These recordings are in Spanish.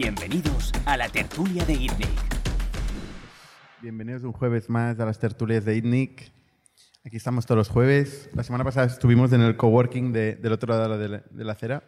Bienvenidos a la tertulia de ITNIC. Bienvenidos un jueves más a las tertulias de ITNIC. Aquí estamos todos los jueves. La semana pasada estuvimos en el coworking del otro lado de la acera.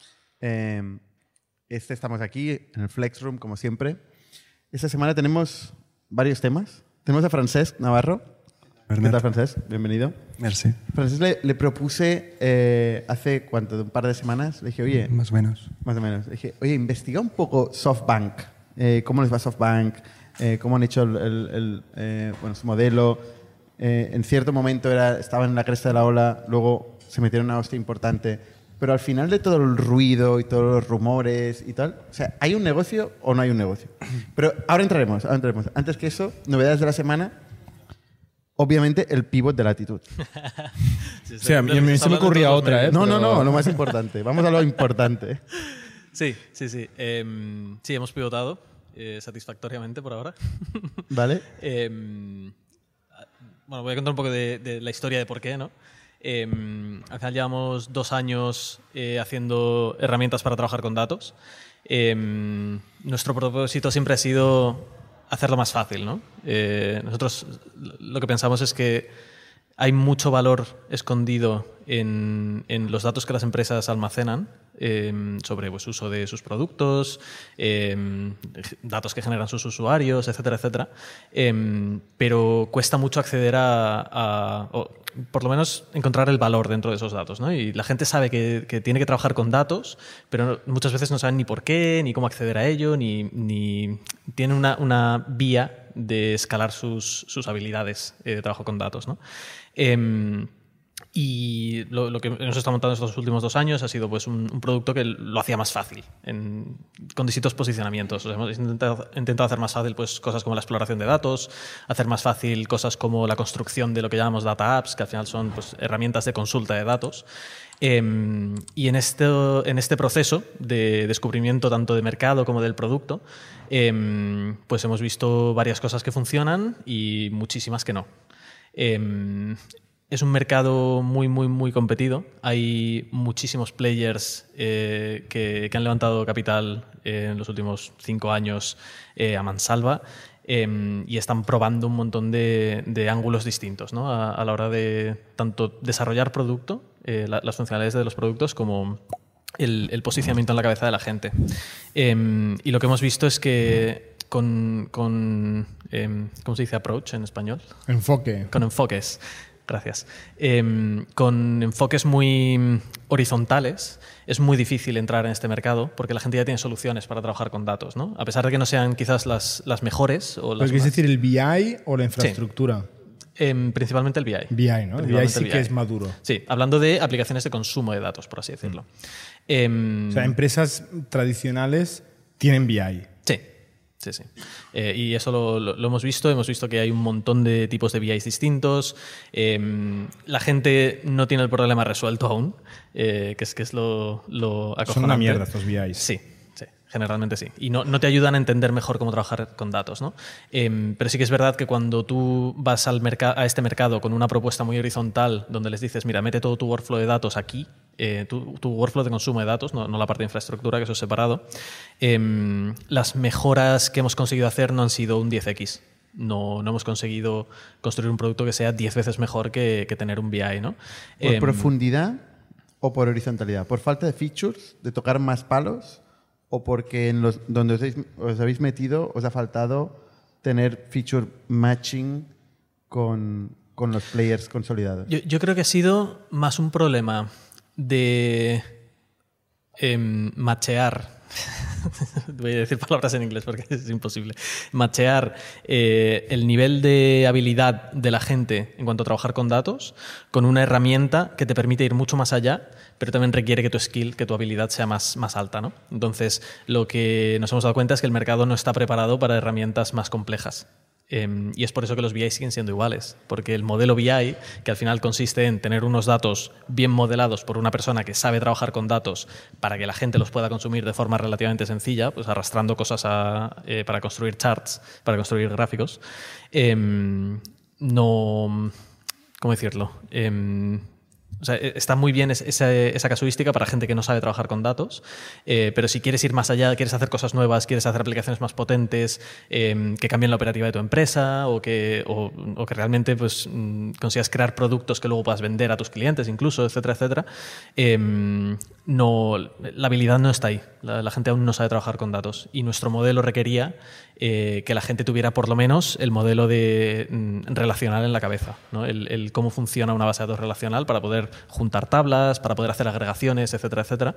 Estamos aquí en el Flex Room, como siempre. Esta semana tenemos varios temas. Tenemos a Francesc Navarro. ¿Qué tal, Francesc? Bienvenido. Merci. Francesc le propuse hace, ¿cuánto? Un par de semanas. Le dije, oye... Más o menos. Más o menos. Le dije, oye, investiga un poco SoftBank. ¿Cómo les va SoftBank? ¿Cómo han hecho su modelo? En cierto momento estaban en la cresta de la ola, luego se metieron una hostia importante. Pero al final de todo el ruido y todos los rumores y tal, o sea, ¿hay un negocio o no hay un negocio? Pero ahora entraremos. Antes que eso, novedades de la semana. Obviamente, el pivot de Latitude. Sí, a mí se me ocurría otra, ¿eh? No, lo más importante. Vamos a lo importante. Sí. Sí, hemos pivotado satisfactoriamente por ahora. ¿Vale? Bueno, voy a contar un poco de la historia de por qué, ¿no? Al final llevamos 2 años haciendo herramientas para trabajar con datos. Nuestro propósito siempre ha sido hacerlo más fácil, ¿no? Nosotros lo que pensamos es que hay mucho valor escondido en los datos que las empresas almacenan sobre uso de sus productos, datos que generan sus usuarios, etcétera, etcétera. Pero cuesta mucho acceder o por lo menos encontrar el valor dentro de esos datos, ¿no? Y la gente sabe que tiene que trabajar con datos, pero muchas veces no saben ni por qué, ni cómo acceder a ello, ni tienen una vía de escalar sus habilidades de trabajo con datos, ¿no? Y lo que hemos estado montando estos últimos 2 años ha sido pues un producto que lo hacía más fácil con distintos posicionamientos. O sea, hemos intentado hacer más fácil pues, cosas como la exploración de datos, hacer más fácil cosas como la construcción de lo que llamamos data apps, que al final son pues, herramientas de consulta de datos. Y en este proceso de descubrimiento tanto de mercado como del producto, pues hemos visto varias cosas que funcionan y muchísimas que no. Es un mercado muy, muy, muy competido. Hay muchísimos players que han levantado capital en los últimos 5 años a mansalva y están probando un montón de ángulos distintos, ¿no? A la hora de tanto desarrollar producto, las funcionalidades de los productos, como el posicionamiento en la cabeza de la gente. Y lo que hemos visto es que ¿cómo se dice approach en español? Enfoque. Con enfoques. Gracias. Con enfoques muy horizontales es muy difícil entrar en este mercado porque la gente ya tiene soluciones para trabajar con datos, ¿no? A pesar de que no sean quizás las mejores. ¿Pero quieres decir el BI o la infraestructura? Sí. Principalmente el BI. BI, ¿no? El BI sí que es maduro. Sí, hablando de aplicaciones de consumo de datos, por así decirlo. O sea, empresas tradicionales tienen BI. Sí. Y eso lo hemos visto. Hemos visto que hay un montón de tipos de BIs distintos. La gente no tiene el problema resuelto aún, que es lo acojonante. Son una mierda estos BIs. Sí, generalmente sí. Y no te ayudan a entender mejor cómo trabajar con datos, ¿no? Pero sí que es verdad que cuando tú vas a este mercado con una propuesta muy horizontal, donde les dices, mira, mete todo tu workflow de datos aquí, tu workflow de consumo de datos, no la parte de infraestructura, que eso es separado, las mejoras que hemos conseguido hacer no han sido un 10x. No hemos conseguido construir un producto que sea 10 veces mejor que tener un BI, ¿no? ¿Por profundidad o por horizontalidad? ¿Por falta de features, de tocar más palos? ¿O porque donde os habéis metido os ha faltado tener feature matching con los players consolidados? Yo creo que ha sido más un problema de machear. Voy a decir palabras en inglés porque es imposible. Machear el nivel de habilidad de la gente en cuanto a trabajar con datos con una herramienta que te permite ir mucho más allá, pero también requiere que tu habilidad sea más alta, ¿no? Entonces, lo que nos hemos dado cuenta es que el mercado no está preparado para herramientas más complejas. Y es por eso que los BI siguen siendo iguales, porque el modelo BI, que al final consiste en tener unos datos bien modelados por una persona que sabe trabajar con datos para que la gente los pueda consumir de forma relativamente sencilla, pues arrastrando cosas para construir charts, para construir gráficos, ¿cómo decirlo? O sea, está muy bien esa casuística para gente que no sabe trabajar con datos, pero si quieres ir más allá, quieres hacer cosas nuevas, quieres hacer aplicaciones más potentes, que cambien la operativa de tu empresa o que realmente pues, consigas crear productos que luego puedas vender a tus clientes incluso, etcétera, etcétera, la habilidad no está ahí. La gente aún no sabe trabajar con datos y nuestro modelo requería que la gente tuviera por lo menos el modelo relacional en la cabeza, ¿no? El cómo funciona una base de datos relacional para poder juntar tablas, para poder hacer agregaciones, etcétera, etcétera.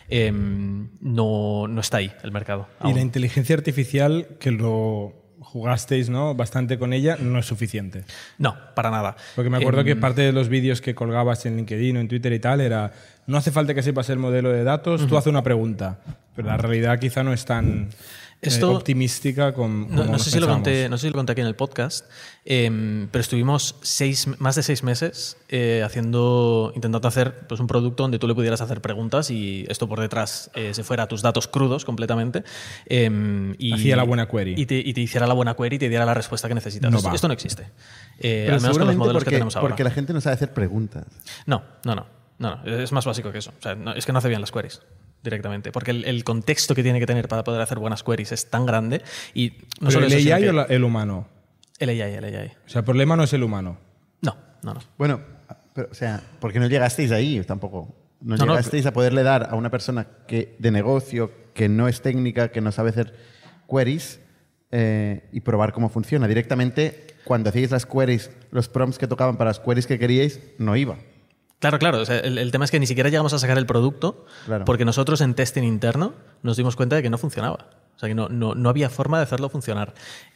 No está ahí el mercado. Y la inteligencia artificial, que lo jugasteis, ¿no?, bastante con ella, no es suficiente. No, para nada. Porque me acuerdo que parte de los vídeos que colgabas en LinkedIn o en Twitter y tal era: no hace falta que sepas el modelo de datos, tú haces una pregunta. Pero la realidad quizá no es tan optimística como no sé si lo conté aquí en el podcast, pero estuvimos más de 6 meses intentando hacer pues, un producto donde tú le pudieras hacer preguntas y esto por detrás se fuera a tus datos crudos completamente. Hacía la buena query. Y te hiciera la buena query y te diera la respuesta que necesitas. Esto no existe. Pero al menos con los modelos que tenemos ahora. Porque la gente no sabe hacer preguntas. No. Es más básico que eso. O sea, es que no hace bien las queries directamente, porque el contexto que tiene que tener para poder hacer buenas queries es tan grande y no solo ¿el eso, AI o el humano? El AI. O sea, el problema no es el humano. No. Bueno, pero, o sea, porque no llegasteis ahí tampoco. No llegasteis a poderle dar a una persona de negocio que no es técnica, que no sabe hacer queries y probar cómo funciona. Directamente, cuando hacíais las queries, los prompts que tocaban para las queries que queríais, no iba. Claro. O sea, el tema es que ni siquiera llegamos a sacar el producto porque nosotros en testing interno nos dimos cuenta de que no funcionaba. O sea, que no había forma de hacerlo funcionar.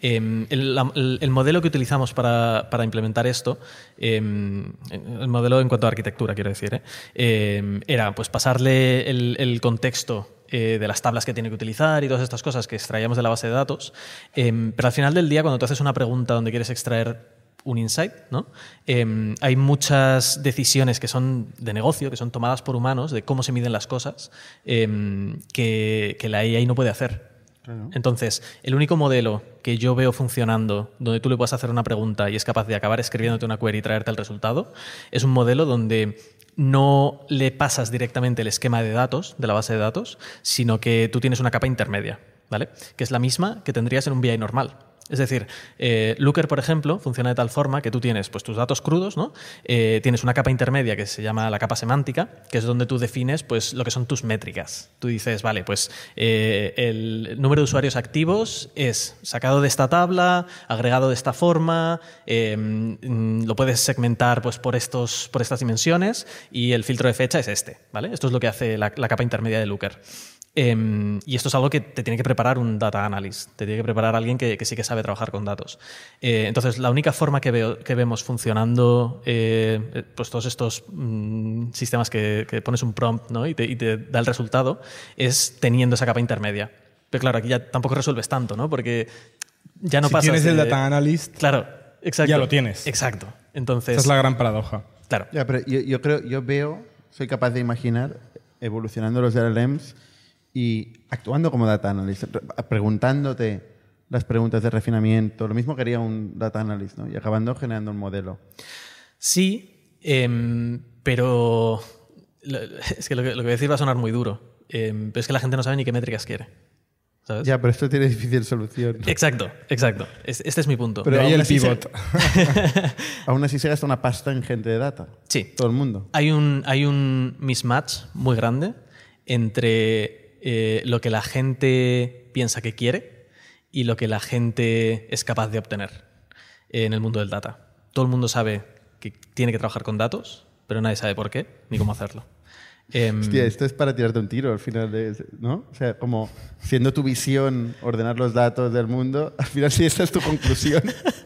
El modelo que utilizamos para implementar esto, el modelo en cuanto a arquitectura, quiero decir, era pues pasarle el contexto de las tablas que tiene que utilizar y todas estas cosas que extraíamos de la base de datos. Pero al final del día, cuando tú haces una pregunta donde quieres extraer un insight, ¿no? Hay muchas decisiones que son de negocio, que son tomadas por humanos, de cómo se miden las cosas, que la AI no puede hacer. Claro. Entonces, el único modelo que yo veo funcionando, donde tú le puedes hacer una pregunta y es capaz de acabar escribiéndote una query y traerte el resultado, es un modelo donde no le pasas directamente el esquema de datos, de la base de datos, sino que tú tienes una capa intermedia, ¿vale? Que es la misma que tendrías en un BI normal. Es decir, Looker, por ejemplo, funciona de tal forma que tú tienes pues, tus datos crudos, ¿no? Tienes una capa intermedia que se llama la capa semántica, que es donde tú defines pues, lo que son tus métricas. Tú dices, vale, pues el número de usuarios activos es sacado de esta tabla, agregado de esta forma, lo puedes segmentar pues, por estas dimensiones y el filtro de fecha es este, ¿vale? Esto es lo que hace la capa intermedia de Looker. Y esto es algo que te tiene que preparar un data analyst, te tiene que preparar alguien que sí que sabe trabajar con datos. Entonces, la única forma que vemos funcionando pues todos estos sistemas que pones un prompt, ¿no? y te da el resultado es teniendo esa capa intermedia. Pero claro, aquí ya tampoco resuelves tanto, ¿no? Porque ya no si pasas... tienes el data analyst, claro, exacto, ya lo tienes. Exacto. Entonces, esa es la gran paradoja. Claro. Ya, pero soy capaz de imaginar evolucionando los LLMs y actuando como data analyst, preguntándote las preguntas de refinamiento, lo mismo que haría un data analyst, ¿no? Y acabando generando un modelo. Sí, pero es que lo que voy a decir va a sonar muy duro, pero es que la gente no sabe ni qué métricas quiere, ¿sabes? Ya, pero esto tiene difícil solución. Exacto. Este es mi punto. Pero ahí el pivot. Aún así se gasta una pasta en gente de data. Sí. Todo el mundo. Hay un mismatch muy grande entre lo que la gente piensa que quiere y lo que la gente es capaz de obtener en el mundo del data. Todo el mundo sabe que tiene que trabajar con datos, pero nadie sabe por qué ni cómo hacerlo. Hostia, esto es para tirarte un tiro al final, ¿no? O sea, como siendo tu visión ordenar los datos del mundo, al final sí esta es tu conclusión.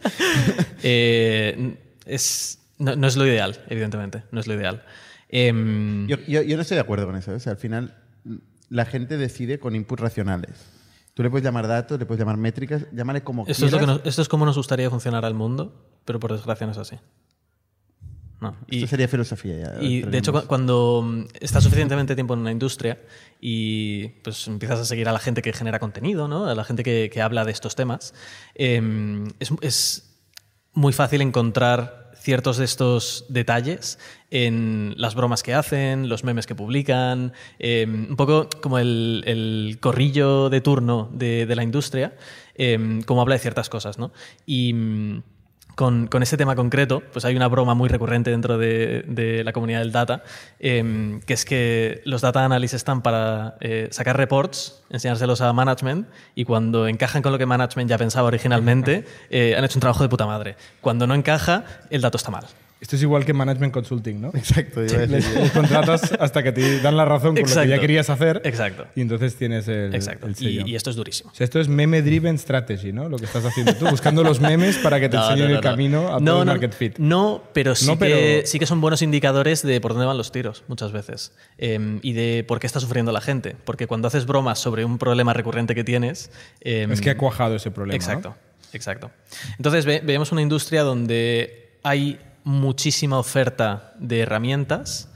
No es lo ideal, evidentemente, no es lo ideal. Yo no estoy de acuerdo con eso. O sea, al final la gente decide con inputs racionales. Tú le puedes llamar datos, le puedes llamar métricas, llámale como quieras. Esto es como nos gustaría funcionar al mundo, pero por desgracia no es así. No. Esto sería filosofía ya. Y de hecho, cuando estás suficientemente tiempo en una industria y pues empiezas a seguir a la gente que genera contenido, ¿no? A la gente que habla de estos temas, es muy fácil encontrar ciertos de estos detalles en las bromas que hacen, los memes que publican, un poco como el corrillo de turno de la industria, como habla de ciertas cosas, ¿no? Y con este tema concreto, pues hay una broma muy recurrente dentro de la comunidad del data, que es que los data analysts están para sacar reports, enseñárselos a management, y cuando encajan con lo que management ya pensaba originalmente, han hecho un trabajo de puta madre. Cuando no encaja, el dato está mal. Esto es igual que Management Consulting, ¿no? Exacto. Les contratas hasta que te dan la razón con lo que ya querías hacer. Exacto. Y entonces tienes el sello. Y esto es durísimo. O sea, esto es meme-driven strategy, ¿no? Lo que estás haciendo tú, buscando los memes para que te enseñen el camino a todo el market fit. No, pero sí que son buenos indicadores de por dónde van los tiros, muchas veces. Y de por qué está sufriendo la gente. Porque cuando haces bromas sobre un problema recurrente que tienes... es que ha cuajado ese problema, Exacto, ¿no? exacto. Entonces, vemos una industria donde hay muchísima oferta de herramientas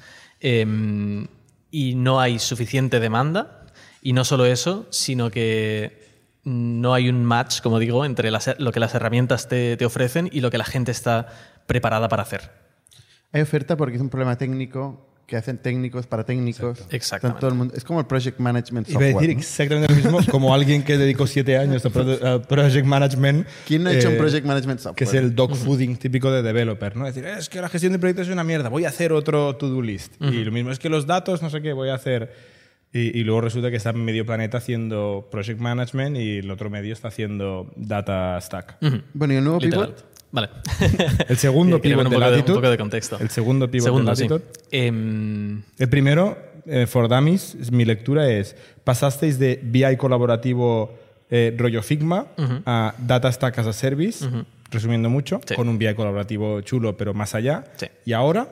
y no hay suficiente demanda. Y no solo eso, sino que no hay un match, como digo, entre lo que las herramientas te ofrecen y lo que la gente está preparada para hacer. Hay oferta porque es un problema técnico que hacen técnicos para técnicos. Exactamente. Todo el mundo. Es como el project management Iba software. a decir exactamente lo mismo, como alguien que dedicó 7 años a project management. ¿Quién no ha hecho un project management software? Que es el dog fooding típico de developer, ¿no? Es decir, es que la gestión de proyectos es una mierda, voy a hacer otro to-do list. Y lo mismo es que los datos, no sé qué, voy a hacer... Y luego resulta que está medio planeta haciendo project management y el otro medio está haciendo data stack. Bueno, ¿y el nuevo Literal. pivot? Vale. El segundo pivot de Latitude. Un poco de contexto. El segundo pivot de Latitude. Sí. El primero, for Dummies, mi lectura es, pasasteis de BI colaborativo rollo Figma a Data Stack as a Service, resumiendo mucho, con un BI colaborativo chulo pero más allá. Sí. Y ahora...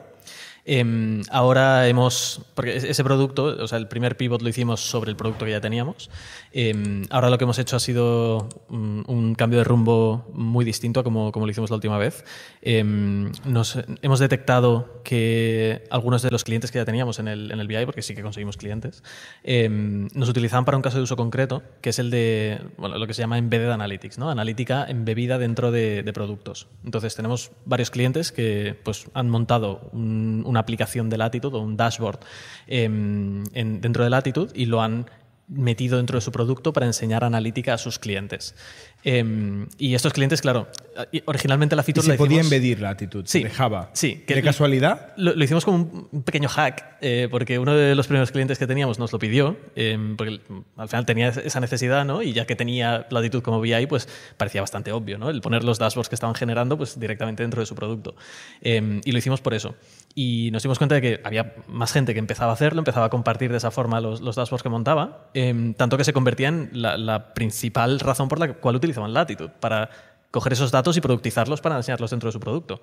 Ahora porque ese producto, o sea, el primer pivot lo hicimos sobre el producto que ya teníamos. Ahora lo que hemos hecho ha sido un cambio de rumbo muy distinto a como lo hicimos la última vez. Hemos detectado que algunos de los clientes que ya teníamos en el BI, porque sí que conseguimos clientes, nos utilizaban para un caso de uso concreto, que es el de lo que se llama Embedded Analytics, ¿no? Analítica embebida dentro de productos. Entonces tenemos varios clientes que pues, han montado una aplicación de Latitude o un dashboard dentro de Latitude y lo han metido dentro de su producto para enseñar analítica a sus clientes. Y estos clientes, claro, originalmente la feature ¿Y se la hicimos... podía embedir Latitude de Java? Sí. ¿De casualidad? Lo hicimos como un pequeño hack, porque uno de los primeros clientes que teníamos nos lo pidió, porque al final tenía esa necesidad, ¿no? Y ya que tenía Latitude como BI, pues parecía bastante obvio, ¿no? El poner los dashboards que estaban generando pues, directamente dentro de su producto. Y lo hicimos por eso. Y nos dimos cuenta de que había más gente que empezaba a hacerlo, empezaba a compartir de esa forma los dashboards que montaba, tanto que se convertía en la principal razón por la cual utilizaban Latitude, para coger esos datos y productizarlos para enseñarlos dentro de su producto.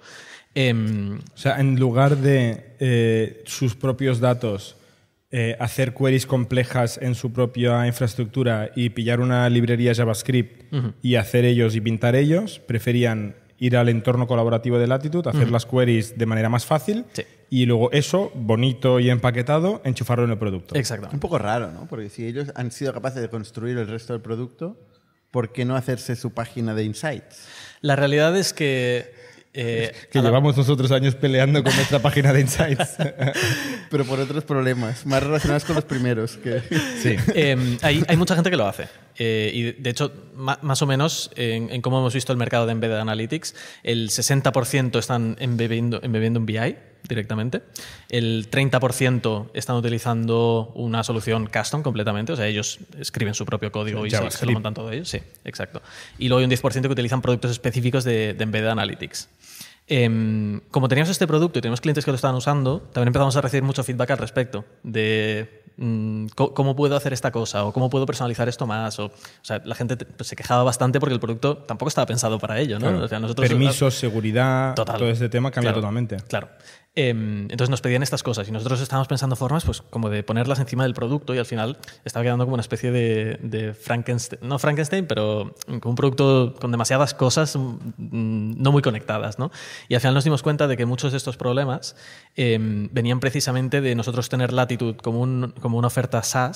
O sea, en lugar de sus propios datos, hacer queries complejas en su propia infraestructura y pillar una librería JavaScript y hacer ellos y pintar ellos, preferían ir al entorno colaborativo de Latitude, hacer las queries de manera más fácil y luego eso, bonito y empaquetado, enchufarlo en el producto. Exacto. Un poco raro, ¿no? Porque si ellos han sido capaces de construir el resto del producto, ¿por qué no hacerse su página de Insights? La realidad es que... llevamos nosotros años peleando con nuestra página de Insights. Pero por otros problemas, más relacionados con los primeros. Sí. Hay mucha gente que lo hace. Y de hecho, más o menos, en cómo hemos visto el mercado de Embedded Analytics, el 60% están embebiendo un BI directamente. El 30% están utilizando una solución custom completamente. O sea, ellos escriben su propio código y se lo montan todo ellos. Sí, exacto. Y luego hay un 10% que utilizan productos específicos de Embedded Analytics. Como teníamos este producto y teníamos clientes que lo estaban usando, también empezamos a recibir mucho feedback al respecto de cómo puedo hacer esta cosa o cómo puedo personalizar esto más. O sea, la gente se quejaba bastante porque el producto tampoco estaba pensado para ello, ¿no? Claro. O sea, nosotros, permisos, seguridad, todo este tema cambia totalmente. Claro. Entonces nos pedían estas cosas y nosotros estábamos pensando formas pues como de ponerlas encima del producto y al final estaba quedando como una especie de Frankenstein, no Frankenstein, pero como un producto con demasiadas cosas no muy conectadas, ¿no? Y al final nos dimos cuenta de que muchos de estos problemas venían precisamente de nosotros tener Latitude como una oferta SaaS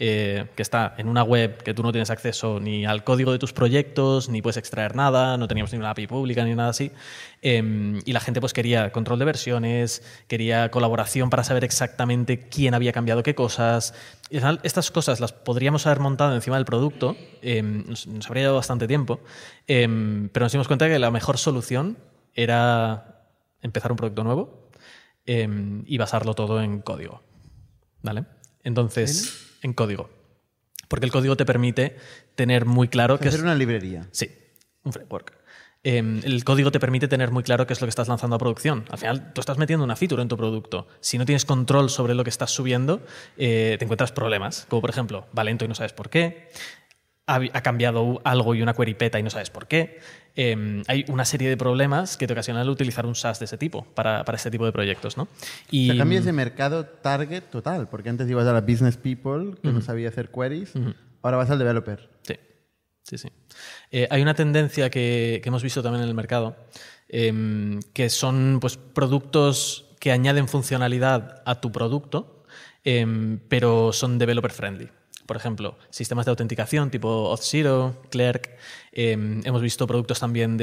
que está en una web que tú no tienes acceso ni al código de tus proyectos, ni puedes extraer nada, no teníamos ni una API pública ni nada así. Y la gente pues quería control de versiones, quería colaboración para saber exactamente quién había cambiado qué cosas. Y al final estas cosas las podríamos haber montado encima del producto, nos habría llevado bastante tiempo, pero nos dimos cuenta que la mejor solución era empezar un producto nuevo y basarlo todo en código. ¿Vale? Entonces, en código. Porque el código te permite tener muy claro que hacer una librería. Sí, un framework. El código te permite tener muy claro qué es lo que estás lanzando a producción. Al final, tú estás metiendo una feature en tu producto. Si no tienes control sobre lo que estás subiendo, te encuentras problemas. Como, por ejemplo, va lento y no sabes por qué. Ha cambiado algo y una query peta y no sabes por qué. Hay una serie de problemas que te ocasionan el utilizar un SaaS de ese tipo para este tipo de proyectos, ¿no? Y o sea, cambias de mercado target total, porque antes ibas a la business people que no sabía hacer queries, ahora vas al developer. Sí, sí, sí. Hay una tendencia que hemos visto también en el mercado, que son pues, productos que añaden funcionalidad a tu producto, pero son developer friendly. Por ejemplo, sistemas de autenticación tipo Auth0, Clerk. Hemos visto productos también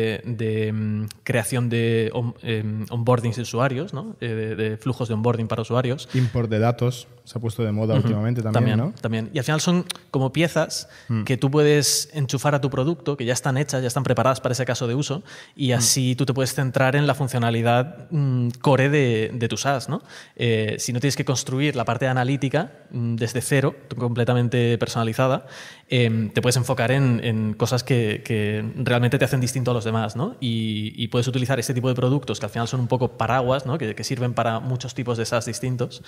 de creación de onboardings de usuarios, ¿no? De flujos de onboarding para usuarios. Import de datos se ha puesto de moda últimamente también, ¿no? También. Y al final son como piezas que tú puedes enchufar a tu producto, que ya están hechas, ya están preparadas para ese caso de uso, y así tú te puedes centrar en la funcionalidad core de tu SaaS, ¿no? Si no tienes que construir la parte analítica desde cero, completamente personalizada, te puedes enfocar en cosas que realmente te hacen distinto a los demás, ¿no? Y puedes utilizar este tipo de productos que al final son un poco paraguas, ¿no? que sirven para muchos tipos de SaaS distintos.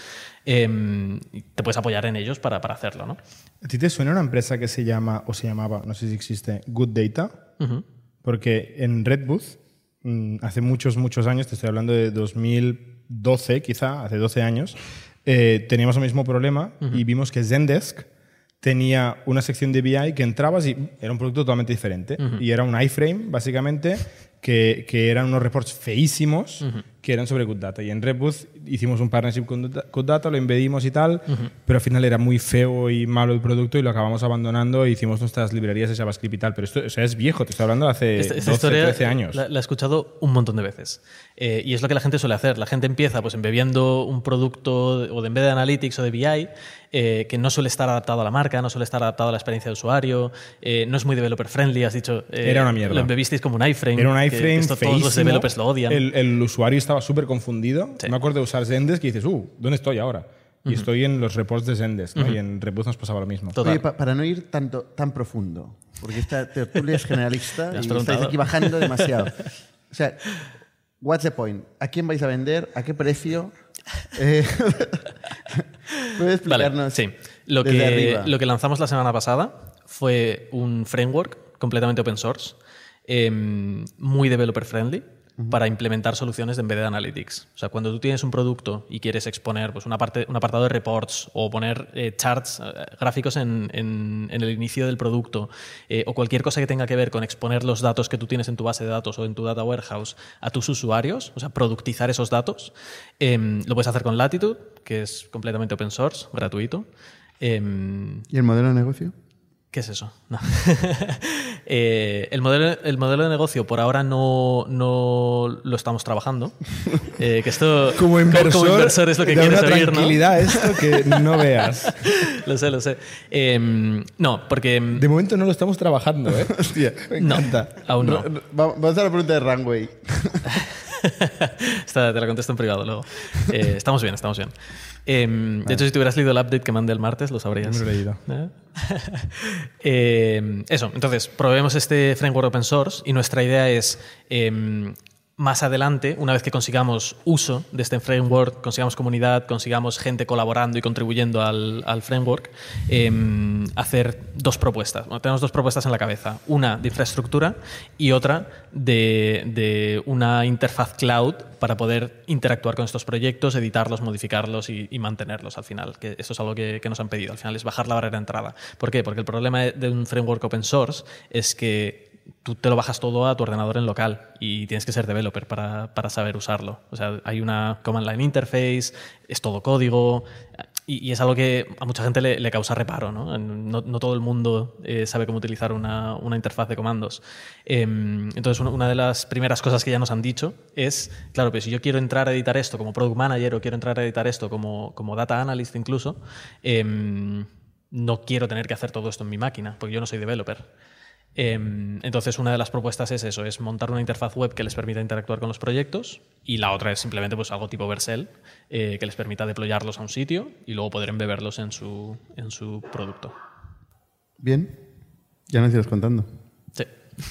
Y te puedes apoyar en ellos para hacerlo, ¿no? ¿A ti te suena una empresa que se llama, o se llamaba, no sé si existe, Good Data? Porque en Redbooth, hace muchos años, te estoy hablando de 2012 quizá, hace 12 años, teníamos el mismo problema y vimos que Zendesk tenía una sección de BI que entrabas y era un producto totalmente diferente. Y era un iframe, básicamente, que eran unos reports feísimos que eran sobre Good Data. Y en Redbooth hicimos un partnership con Good Data, lo embedimos y tal, pero al final era muy feo y malo el producto y lo acabamos abandonando e hicimos nuestras librerías de JavaScript y tal. Pero esto, o sea, es viejo, te estoy hablando de hace 12, 13 años. La he escuchado un montón de veces. Y es lo que la gente suele hacer. La gente empieza pues embebiendo un producto o de Embedded Analytics o de BI que no suele estar adaptado a la marca, no suele estar adaptado a la experiencia de usuario, no es muy developer friendly, has dicho. Era una mierda. Lo embebisteis como un iframe. Era un iframe que esto todos los developers lo odian. El usuario estaba súper confundido. Sí. Me acuerdo de usar Zendesk y dices, ¿dónde estoy ahora? Y estoy en los reports de Zendesk, ¿no? Y en Redbooth nos pasaba lo mismo. Oye, para no ir tan profundo, porque esta tertulia es generalista y estáis aquí bajando demasiado. O sea, what's the point? ¿A quién vais a vender? ¿A qué precio? ¿Puedes explicarnos? Vale, sí. Lo que lanzamos la semana pasada fue un framework completamente open source, muy developer friendly, para implementar soluciones de Embedded Analytics. O sea, cuando tú tienes un producto y quieres exponer pues, un apartado de reports o poner charts, gráficos en el inicio del producto o cualquier cosa que tenga que ver con exponer los datos que tú tienes en tu base de datos o en tu data warehouse a tus usuarios, o sea, productizar esos datos, lo puedes hacer con Latitude, que es completamente open source, gratuito. ¿Y el modelo de negocio? ¿Qué es eso? No. El modelo de negocio por ahora no lo estamos trabajando. Que esto como inversor es lo que da quieres una oír, tranquilidad, ¿no? Esto que no veas. Lo sé. No, porque... De momento no lo estamos trabajando, ¿eh? Hostia, me encanta. No, aún no. Vamos a la pregunta de Runway. Esta te la contesto en privado luego. Estamos bien. De hecho, si te hubieras leído el update que mandé el martes, lo sabrías. No lo he leído. Eso, entonces, probemos este framework open source y nuestra idea es, más adelante, una vez que consigamos uso de este framework, consigamos comunidad, consigamos gente colaborando y contribuyendo al framework, hacer dos propuestas. Bueno, tenemos dos propuestas en la cabeza. Una de infraestructura y otra de una interfaz cloud para poder interactuar con estos proyectos, editarlos, modificarlos y mantenerlos al final. Que eso es algo que nos han pedido. Al final es bajar la barrera de entrada. ¿Por qué? Porque el problema de un framework open source es que tú te lo bajas todo a tu ordenador en local y tienes que ser developer para saber usarlo. O sea, hay una command line interface, es todo código. Y es algo que a mucha gente le causa reparo, ¿no? No todo el mundo sabe cómo utilizar una interfaz de comandos. Entonces, una de las primeras cosas que ya nos han dicho es, claro, pero si yo quiero entrar a editar esto como Product Manager o quiero entrar a editar esto como Data Analyst incluso, no quiero tener que hacer todo esto en mi máquina, porque yo no soy developer. Entonces, una de las propuestas es eso, es montar una interfaz web que les permita interactuar con los proyectos, y la otra es simplemente pues, algo tipo Vercel, que les permita deployarlos a un sitio y luego poder embeberlos en su producto. Bien, ya nos irás contando. Sí.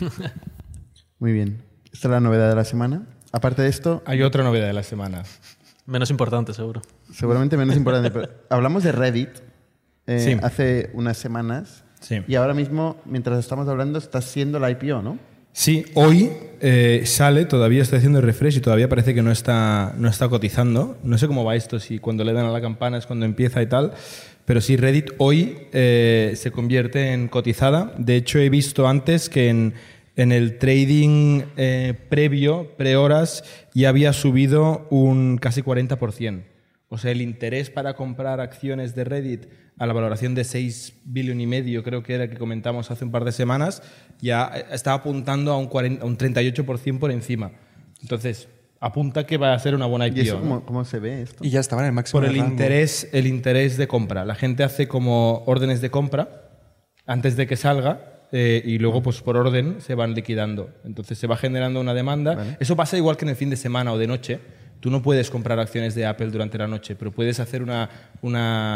Muy bien. Esta es la novedad de la semana. Aparte de esto, Hay otra novedad de la semana. Menos importante, seguro. seguramente menos importante, pero hablamos de Reddit Sí. hace unas semanas. Sí. Y ahora mismo, mientras estamos hablando, está siendo la IPO, ¿no? Sí, hoy sale, todavía estoy haciendo refresh y todavía parece que no está cotizando. No sé cómo va esto, si cuando le dan a la campana es cuando empieza y tal, pero sí, Reddit hoy se convierte en cotizada. De hecho, he visto antes que en el trading previo, pre-horas, ya había subido un casi 40%. O sea, el interés para comprar acciones de Reddit a la valoración de 6,5 billones, creo que era que comentamos hace un par de semanas, ya está apuntando a un 38% por encima. Entonces, apunta que va a ser una buena IPO. ¿Y eso ¿no? cómo se ve esto? Y ya estaba en el máximo Por de rango. el interés de compra. La gente hace como órdenes de compra antes de que salga y luego pues por orden se van liquidando. Entonces se va generando una demanda. Vale. Eso pasa igual que en el fin de semana o de noche. Tú no puedes comprar acciones de Apple durante la noche, pero puedes hacer un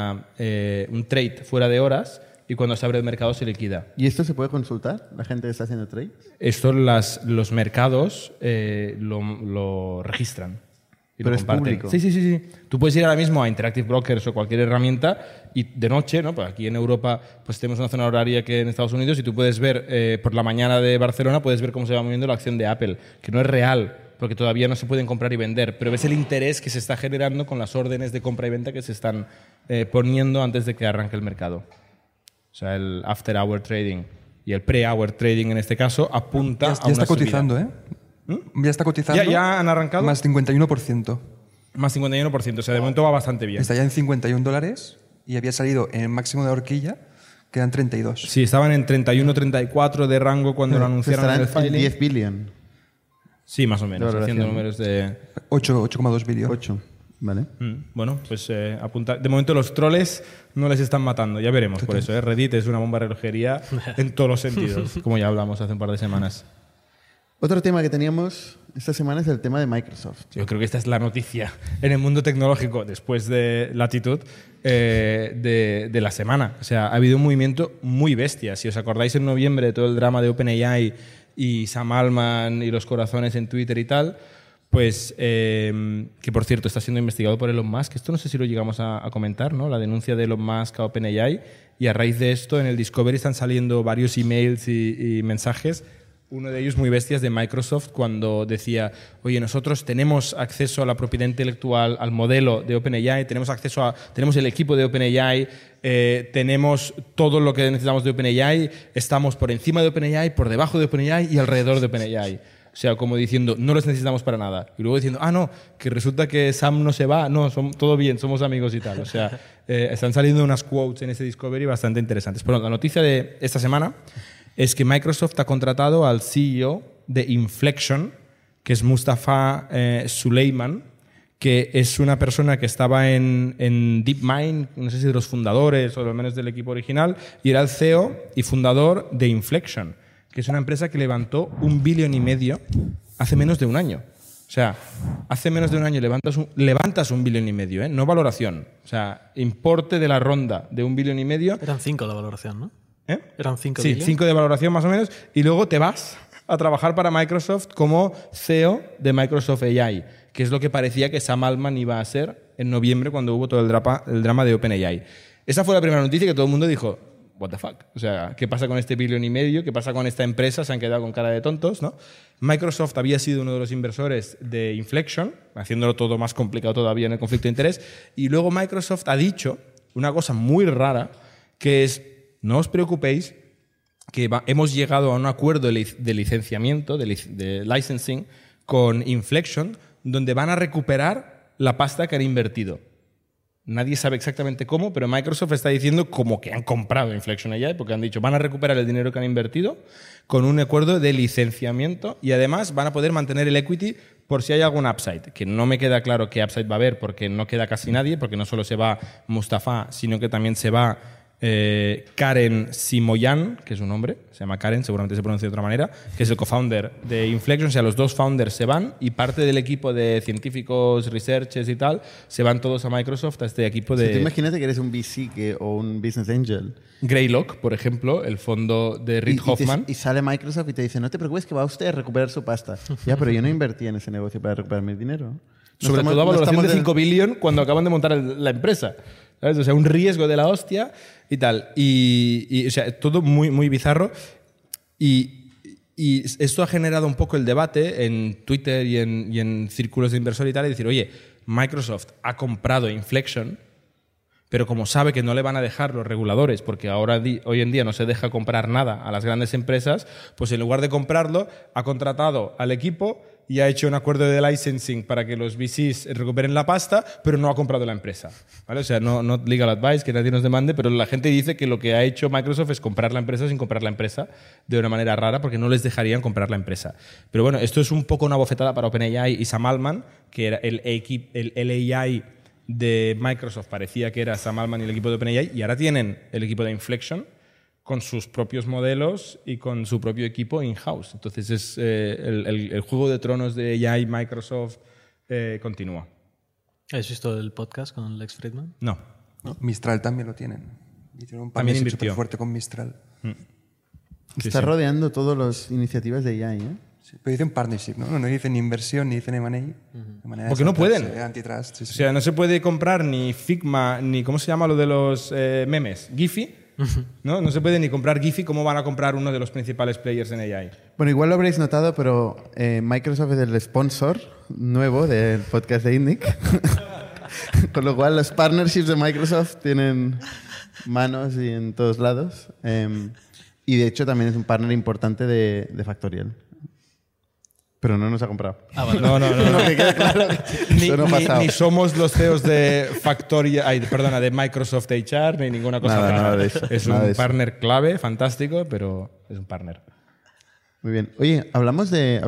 trade fuera de horas y cuando se abre el mercado se liquida. ¿Y esto se puede consultar? ¿La gente que está haciendo trades? Esto los mercados lo registran. Y Pero lo es comparten. público. Sí. Tú puedes ir ahora mismo a Interactive Brokers o cualquier herramienta y de noche, ¿no? Pues aquí en Europa pues tenemos una zona horaria que en Estados Unidos y tú puedes ver, por la mañana de Barcelona, puedes ver cómo se va moviendo la acción de Apple, que no es real, porque todavía no se pueden comprar y vender, pero ves el interés que se está generando con las órdenes de compra y venta que se están poniendo antes de que arranque el mercado. O sea, el after hour trading y el pre-hour trading en este caso apunta Ya a una está subida. cotizando, ¿eh? Ya está cotizando. ¿Ya han arrancado? Más 51%. Más 51%, o sea, de momento va bastante bien. Está ya en $51 y había salido en el máximo de horquilla, quedan 32. Sí, estaban en 31, 34 de rango cuando lo anunciaron en Estarán el en filing. 10 billion. Sí, más o menos, de haciendo valoración. números de... 8,2 billones. 8. Vale. Bueno, pues apunta. De momento los troles no les están matando, ya veremos por eso. Reddit es una bomba de relojería en todos los sentidos, como ya hablamos hace un par de semanas. Otro tema que teníamos esta semana es el tema de Microsoft. Yo creo que esta es la noticia en el mundo tecnológico, después de Latitude, de la semana. O sea, ha habido un movimiento muy bestia. Si os acordáis en noviembre de todo el drama de OpenAI y Sam Altman y los corazones en Twitter y tal, pues, que por cierto está siendo investigado por Elon Musk. Esto no sé si lo llegamos a comentar, ¿no? La denuncia de Elon Musk a OpenAI. Y a raíz de esto, en el Discovery están saliendo varios emails y mensajes. Uno de ellos muy bestias de Microsoft cuando decía, oye, nosotros tenemos acceso a la propiedad intelectual, al modelo de OpenAI, tenemos el equipo de OpenAI, tenemos todo lo que necesitamos de OpenAI, estamos por encima de OpenAI, por debajo de OpenAI y alrededor de OpenAI. O sea, como diciendo, no los necesitamos para nada. Y luego diciendo, no, que resulta que Sam no se va, no, todo bien, somos amigos y tal. O sea, están saliendo unas quotes en ese Discovery bastante interesantes. Bueno, la noticia de esta semana es que Microsoft ha contratado al CEO de Inflection, que es Mustafa Suleyman, que es una persona que estaba en DeepMind, no sé si de los fundadores o al menos del equipo original, y era el CEO y fundador de Inflection, que es una empresa que levantó $1,5 billion hace menos de un año. O sea, hace menos de un año levantas $1,5 billion, no valoración. O sea, importe de la ronda de $1,5 billion. Eran 5 la valoración, ¿no? Eran 5 Sí, billones. 5 de valoración más o menos. Y luego te vas a trabajar para Microsoft como CEO de Microsoft AI, que es lo que parecía que Sam Altman iba a ser en noviembre cuando hubo todo el drama de OpenAI. Esa fue la primera noticia que todo el mundo dijo, what the fuck? O sea, ¿qué pasa con este $1,5 billion? ¿Qué pasa con esta empresa? Se han quedado con cara de tontos, ¿no? Microsoft había sido uno de los inversores de Inflection, haciéndolo todo más complicado todavía en el conflicto de interés. Y luego Microsoft ha dicho una cosa muy rara, que es, no os preocupéis, que hemos llegado a un acuerdo de licenciamiento, de licensing, con Inflection, donde van a recuperar la pasta que han invertido. Nadie sabe exactamente cómo, pero Microsoft está diciendo como que han comprado Inflection AI, porque han dicho van a recuperar el dinero que han invertido con un acuerdo de licenciamiento y además van a poder mantener el equity por si hay algún upside, que no me queda claro qué upside va a haber porque no queda casi nadie, porque no solo se va Mustafa, sino que también se va Karen Simoyan, que es un hombre, se llama Karen, seguramente se pronuncia de otra manera, que es el co-founder de Inflection. O sea, los dos founders se van y parte del equipo de científicos, researchers y tal, se van todos a Microsoft, a este equipo de... Si tú imagínate que eres un VC o un Business Angel. Greylock, por ejemplo, el fondo de Reid Hoffman. Y sale Microsoft y te dice, no te preocupes que va usted a recuperar su pasta. Ya, pero yo no invertí en ese negocio para recuperar mi dinero. Sobre todo a valoración de 5 billion cuando acaban de montar la empresa. ¿Sabes? O sea, un riesgo de la hostia y tal. Y o sea, todo muy, muy bizarro. Y esto ha generado un poco el debate en Twitter y en círculos de inversor y tal, y decir, oye, Microsoft ha comprado Inflection, pero como sabe que no le van a dejar los reguladores, porque hoy en día no se deja comprar nada a las grandes empresas, pues en lugar de comprarlo, ha contratado al equipo y ha hecho un acuerdo de licensing para que los VCs recuperen la pasta, pero no ha comprado la empresa. ¿Vale? O sea, no legal advice, que nadie nos demande, pero la gente dice que lo que ha hecho Microsoft es comprar la empresa sin comprar la empresa de una manera rara, porque no les dejarían comprar la empresa. Pero bueno, esto es un poco una bofetada para OpenAI y Sam Altman, que era el AI de Microsoft, parecía que era Sam Altman y el equipo de OpenAI, y ahora tienen el equipo de Inflection con sus propios modelos y con su propio equipo in-house. Entonces es el juego de tronos de AI Microsoft continúa. ¿Has visto el podcast con Lex Fridman? No. Mistral también lo tienen. Y tienen un También partnership invirtió. súper fuerte con Mistral. Está rodeando todas las iniciativas de AI, ¿eh? Sí, pero dicen partnership, ¿no? No dicen inversión ni dicen M&A. De manera Porque no pueden. Antitrust, sí, sí. O sea, no se puede comprar ni Figma, ni ¿cómo se llama lo de los memes? Giphy. No se puede ni comprar Giphy. ¿Cómo van a comprar uno de los principales players en AI? Bueno, igual lo habréis notado, pero Microsoft es el sponsor nuevo del podcast de INNIC. Con lo cual, los partnerships de Microsoft tienen manos y en todos lados. Y de hecho, también es un partner importante de Factorial. Pero no nos ha comprado. Ah, vale. No. Que quede claro que Ni, eso no ha pasado. ni somos los CEOs de de Microsoft HR, ni ninguna cosa rara. Nada de eso, Es nada un de eso. partner clave, fantástico, pero es un partner. Muy bien. Oye, hablemos de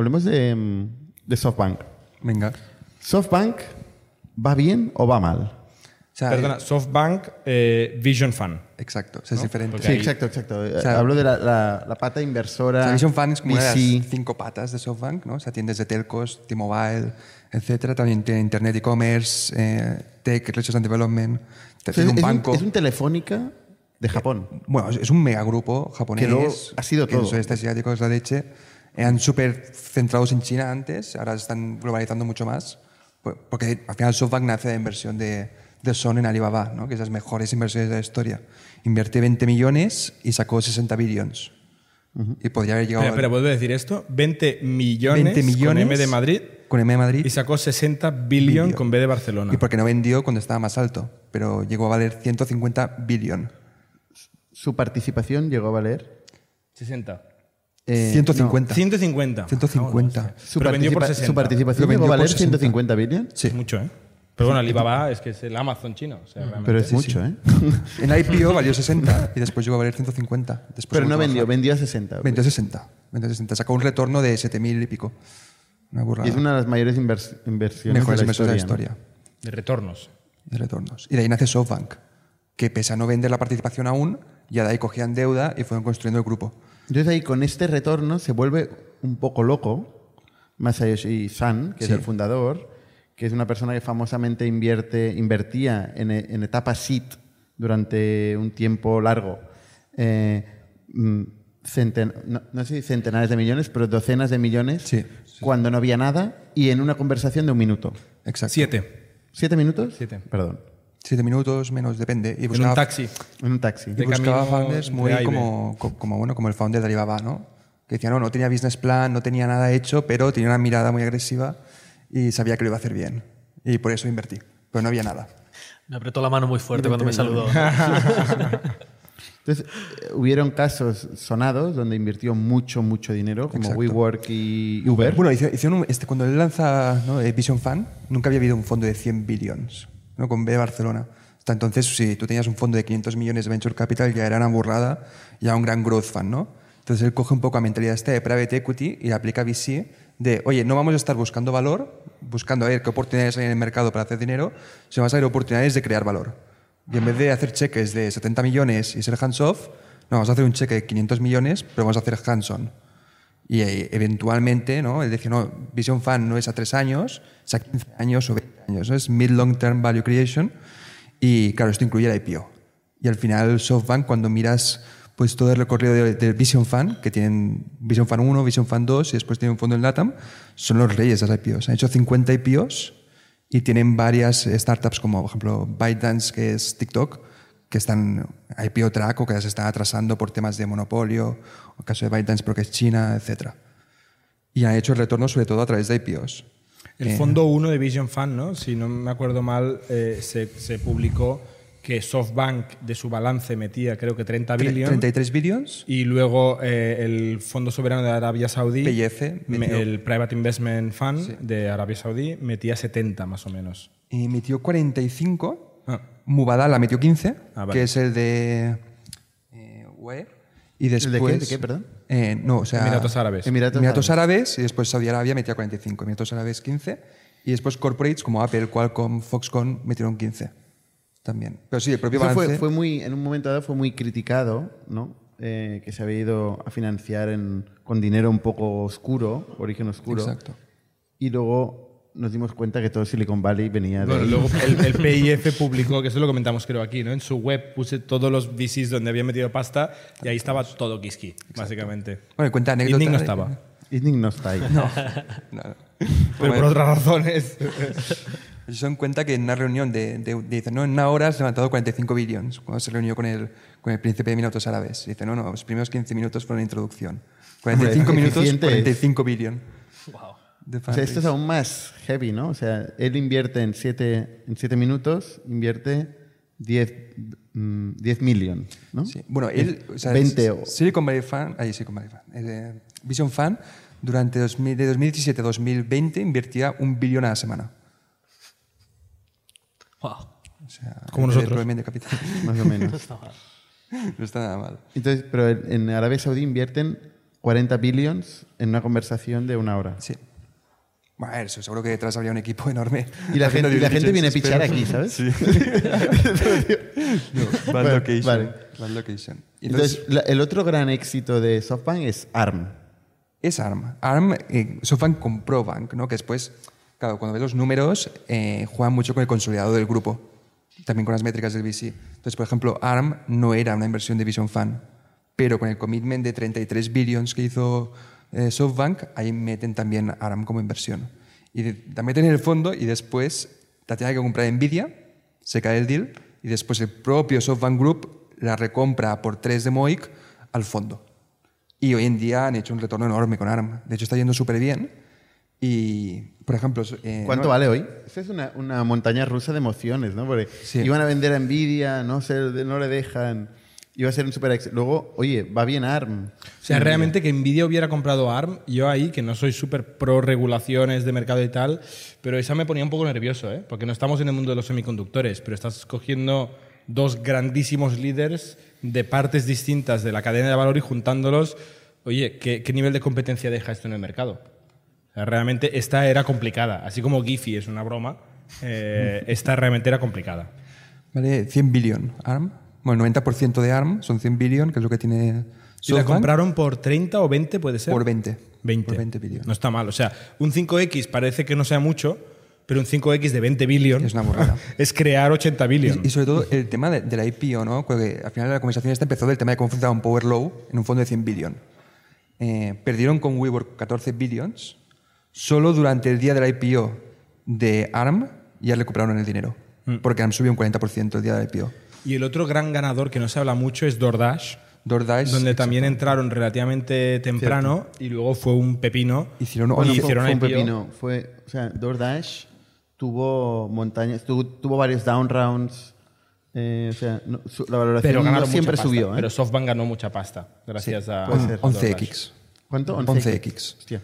SoftBank. Venga. ¿SoftBank va bien o va mal? O sea, Perdona, SoftBank Vision Fund. exacto, o sea, es diferente. Porque Sí, ahí- exacto. sea, Hablo de la pata inversora. O sea, Vision Fund es como una de VC. las 5 patas de SoftBank, ¿no? O sea, tiendes de telcos, T-Mobile, etcétera. También tiene Internet e-commerce, Tech, Research and Development. O sea, Tiene un es banco. es un Telefónica de Japón. Bueno, es un megagrupo japonés. Que luego ha sido que todo. el sudeste asiático es la leche. Eran súper centrados en China antes, ahora están globalizando mucho más. Porque al final SoftBank nace de inversión de Son en Alibaba, ¿no? Que es las mejores inversiones de la historia. Invirtió 20 millones y sacó 60 billions. Y podría haber llegado Espera, ¿vuelve a decir esto? 20 millones, 20 millones con M de Madrid con M de Madrid. y sacó 60 billion con B de Barcelona. Y porque no vendió cuando estaba más alto, pero llegó a valer 150 billion. Su participación llegó a valer 60. 150. 150. 150. Pero vendió por 60. Su participación Lo vendió llegó a por valer 60. 150 billion. Sí. Es mucho, ¿eh? Pero bueno, Alibaba es que es el Amazon chino. O sea, realmente. Pero es mucho, ¿eh? En la IPO valió 60 y después llegó a valer 150. Después Pero no volvió a vendió, bajar. vendió a 60. Vendió a 60. Vendió a 60. Sacó un retorno de 7.000 y pico. Una burrada. Y es una de las mayores inversiones Mejores de la inversiones de la historia. historia. De retornos. De retornos. Y de ahí nace SoftBank, que pese a no vender la participación aún, ya de ahí cogían deuda y fueron construyendo el grupo. Entonces ahí con este retorno se vuelve un poco loco Masayoshi Son, que Sí. es el fundador, que es una persona que famosamente invertía en etapas seed durante un tiempo largo. No sé si centenares de millones, pero docenas de millones Sí. cuando no había nada y en una conversación de un minuto. Exacto. 7. ¿7 minutos? 7. Perdón. 7 minutos, menos, depende. Y En un taxi. En un taxi. Y de buscaba camino founders entre muy A y B. como el founder de Alibaba, ¿no? Que decía, no tenía business plan, no tenía nada hecho, pero tenía una mirada muy agresiva y sabía que lo iba a hacer bien. Y por eso invertí. Pero no había nada. Me apretó la mano muy fuerte cuando me saludó. Entonces, hubieron casos sonados donde invirtió mucho dinero, como Exacto. WeWork y Uber. Bueno, hicieron cuando él lanza, ¿no? Vision Fund, nunca había habido un fondo de 100 billions, ¿no? Con B de Barcelona. Hasta entonces, si tú tenías un fondo de 500 millones de venture capital, ya era una burrada, ya un gran growth fund, ¿no? Entonces él coge un poco la mentalidad esta de private equity y la aplica a VC de, oye, no vamos a estar buscando valor, buscando a ver qué oportunidades hay en el mercado para hacer dinero, sino vamos a ver oportunidades de crear valor. Y en vez de hacer cheques de 70 millones y ser hands-off, no, vamos a hacer un cheque de 500 millones, pero vamos a hacer hands-on. Y eventualmente, ¿no? Él decía, no, Vision Fund no es a 3 años, es a 15 años o 20 años, ¿no? Es mid-long term value creation. Y claro, esto incluye el IPO. Y al final SoftBank, cuando miras pues todo el recorrido del Vision Fund, que tienen Vision Fund 1, Vision Fund 2 y después tienen un fondo en LATAM, son los reyes de las IPOs. Han hecho 50 IPOs y tienen varias startups como, por ejemplo, ByteDance, que es TikTok, que están IPO track o que se están atrasando por temas de monopolio, o el caso de ByteDance porque es China, etc. Y han hecho el retorno sobre todo a través de IPOs. El fondo 1 de Vision Fund, ¿no? Si no me acuerdo mal, se publicó que SoftBank de su balance metía creo que 30 billion. 33 billions. Y luego el Fondo Soberano de Arabia Saudí, PIF, el Private Investment Fund de Arabia Saudí, metía 70 más o menos. Y metió 45. Mubadala metió 15, vale. que es el de UE. Y después, ¿El de qué, perdón? No, o sea, Emiratos Árabes. Emiratos Árabes, y después Saudi Arabia metía 45, Emiratos Árabes 15, y después corporates como Apple, Qualcomm, Foxconn metieron 15 también. Pero sí, el propio Eso balance... fue muy, en un momento dado fue muy criticado, ¿no? Que se había ido a financiar con dinero un poco oscuro, origen oscuro. Exacto. Y luego nos dimos cuenta que todo Silicon Valley venía de Bueno, ahí. luego el PIF publicó, que eso lo comentamos creo aquí, ¿no? En su web puse todos los VCs donde había metido pasta y ahí estaba todo Kiski, básicamente. Bueno, cuenta anécdota... Idning no estaba. Idning no está ahí. No. Pero por otras razones. Ellos se dan cuenta que en una reunión dicen, no, en una hora se han levantado 45 billions cuando se reunió con el príncipe de Emiratos Árabes. Dicen, no, los primeros 15 minutos fueron introducción. 45 minutos, eficiente 45 billion. Wow. O sea, esto es aún más heavy, ¿no? O sea, él invierte en 7 minutos, invierte 10 million, ¿no? Sí. Bueno, él... O sea, 20 o... Silicon Valley Fund... Silicon Valley Fund. Vision Fund, durante de 2017 a 2020, invertía $1 billón a la semana. Wow. O sea, Como nosotros. deployment de capital. Más o menos. No está nada mal. Entonces, pero en Arabia Saudí invierten 40 billions en una conversación de 1 hora. Sí. Bueno, eso, seguro que detrás habría un equipo enorme. Y la haciendo gente due viene a diligence, pichar pero- aquí, ¿sabes? Sí. No, bad Vale, location. vale. Bad location. Entonces, el otro gran éxito de SoftBank es ARM. Es ARM. ARM, SoftBank compró Bank, ¿no? Que después, claro, cuando ves los números, juegan mucho con el consolidado del grupo, también con las métricas del VC. Entonces, por ejemplo, ARM no era una inversión de Vision Fund, pero con el commitment de 33 billions que hizo SoftBank, ahí meten también ARM como inversión. Y la meten en el fondo y después la tiene que comprar Nvidia, se cae el deal, y después el propio SoftBank Group la recompra por 3 de MOIC al fondo. Y hoy en día han hecho un retorno enorme con ARM. De hecho, está yendo súper bien. Y, por ejemplo... ¿Cuánto vale hoy? Esta es una montaña rusa de emociones, ¿no? Porque Sí. iban a vender a Nvidia, no le dejan, iba a ser un super éxito. Luego, oye, va bien ARM. O sea, realmente que Nvidia hubiera comprado ARM, yo ahí, que no soy súper pro regulaciones de mercado y tal, pero esa me ponía un poco nervioso, ¿eh? Porque no estamos en el mundo de los semiconductores, pero estás cogiendo dos grandísimos líderes de partes distintas de la cadena de valor y juntándolos. Oye, ¿qué nivel de competencia deja esto en el mercado? O sea, realmente esta era complicada. Así como Giphy es una broma, esta realmente era complicada. Vale 100 billion ARM. Bueno, el 90% de ARM son 100 billion, que es lo que tiene ¿Y la SoftBank. compraron por 30 o 20, puede ser? Por 20. 20. Por 20 billion. No está mal. O sea, un 5X parece que no sea mucho, pero un 5X de 20 billion Es una burrada. es crear 80 billion. Y sobre todo el tema de la IPO, ¿no? Porque al final la conversación esta empezó del tema de cómo funcionaba un Power Low en un fondo de 100 billion. Perdieron con WeWork 14 billions. Solo durante el día de la IPO de ARM ya recuperaron el dinero. Porque ARM subió un 40% el día de la IPO. Y el otro gran ganador que no se habla mucho es DoorDash, DoorDash, donde también entraron relativamente temprano y luego fue un pepino. hicieron Bueno, y fue hicieron un IPO. pepino. O sea, DoorDash tuvo montañas, tuvo varios down rounds. O sea, la valoración Pero no ganaron siempre mucha pasta. subió. ¿eh? Pero SoftBank ganó mucha pasta gracias a puede ser. 11x. ¿Cuánto? 11x. Hostia.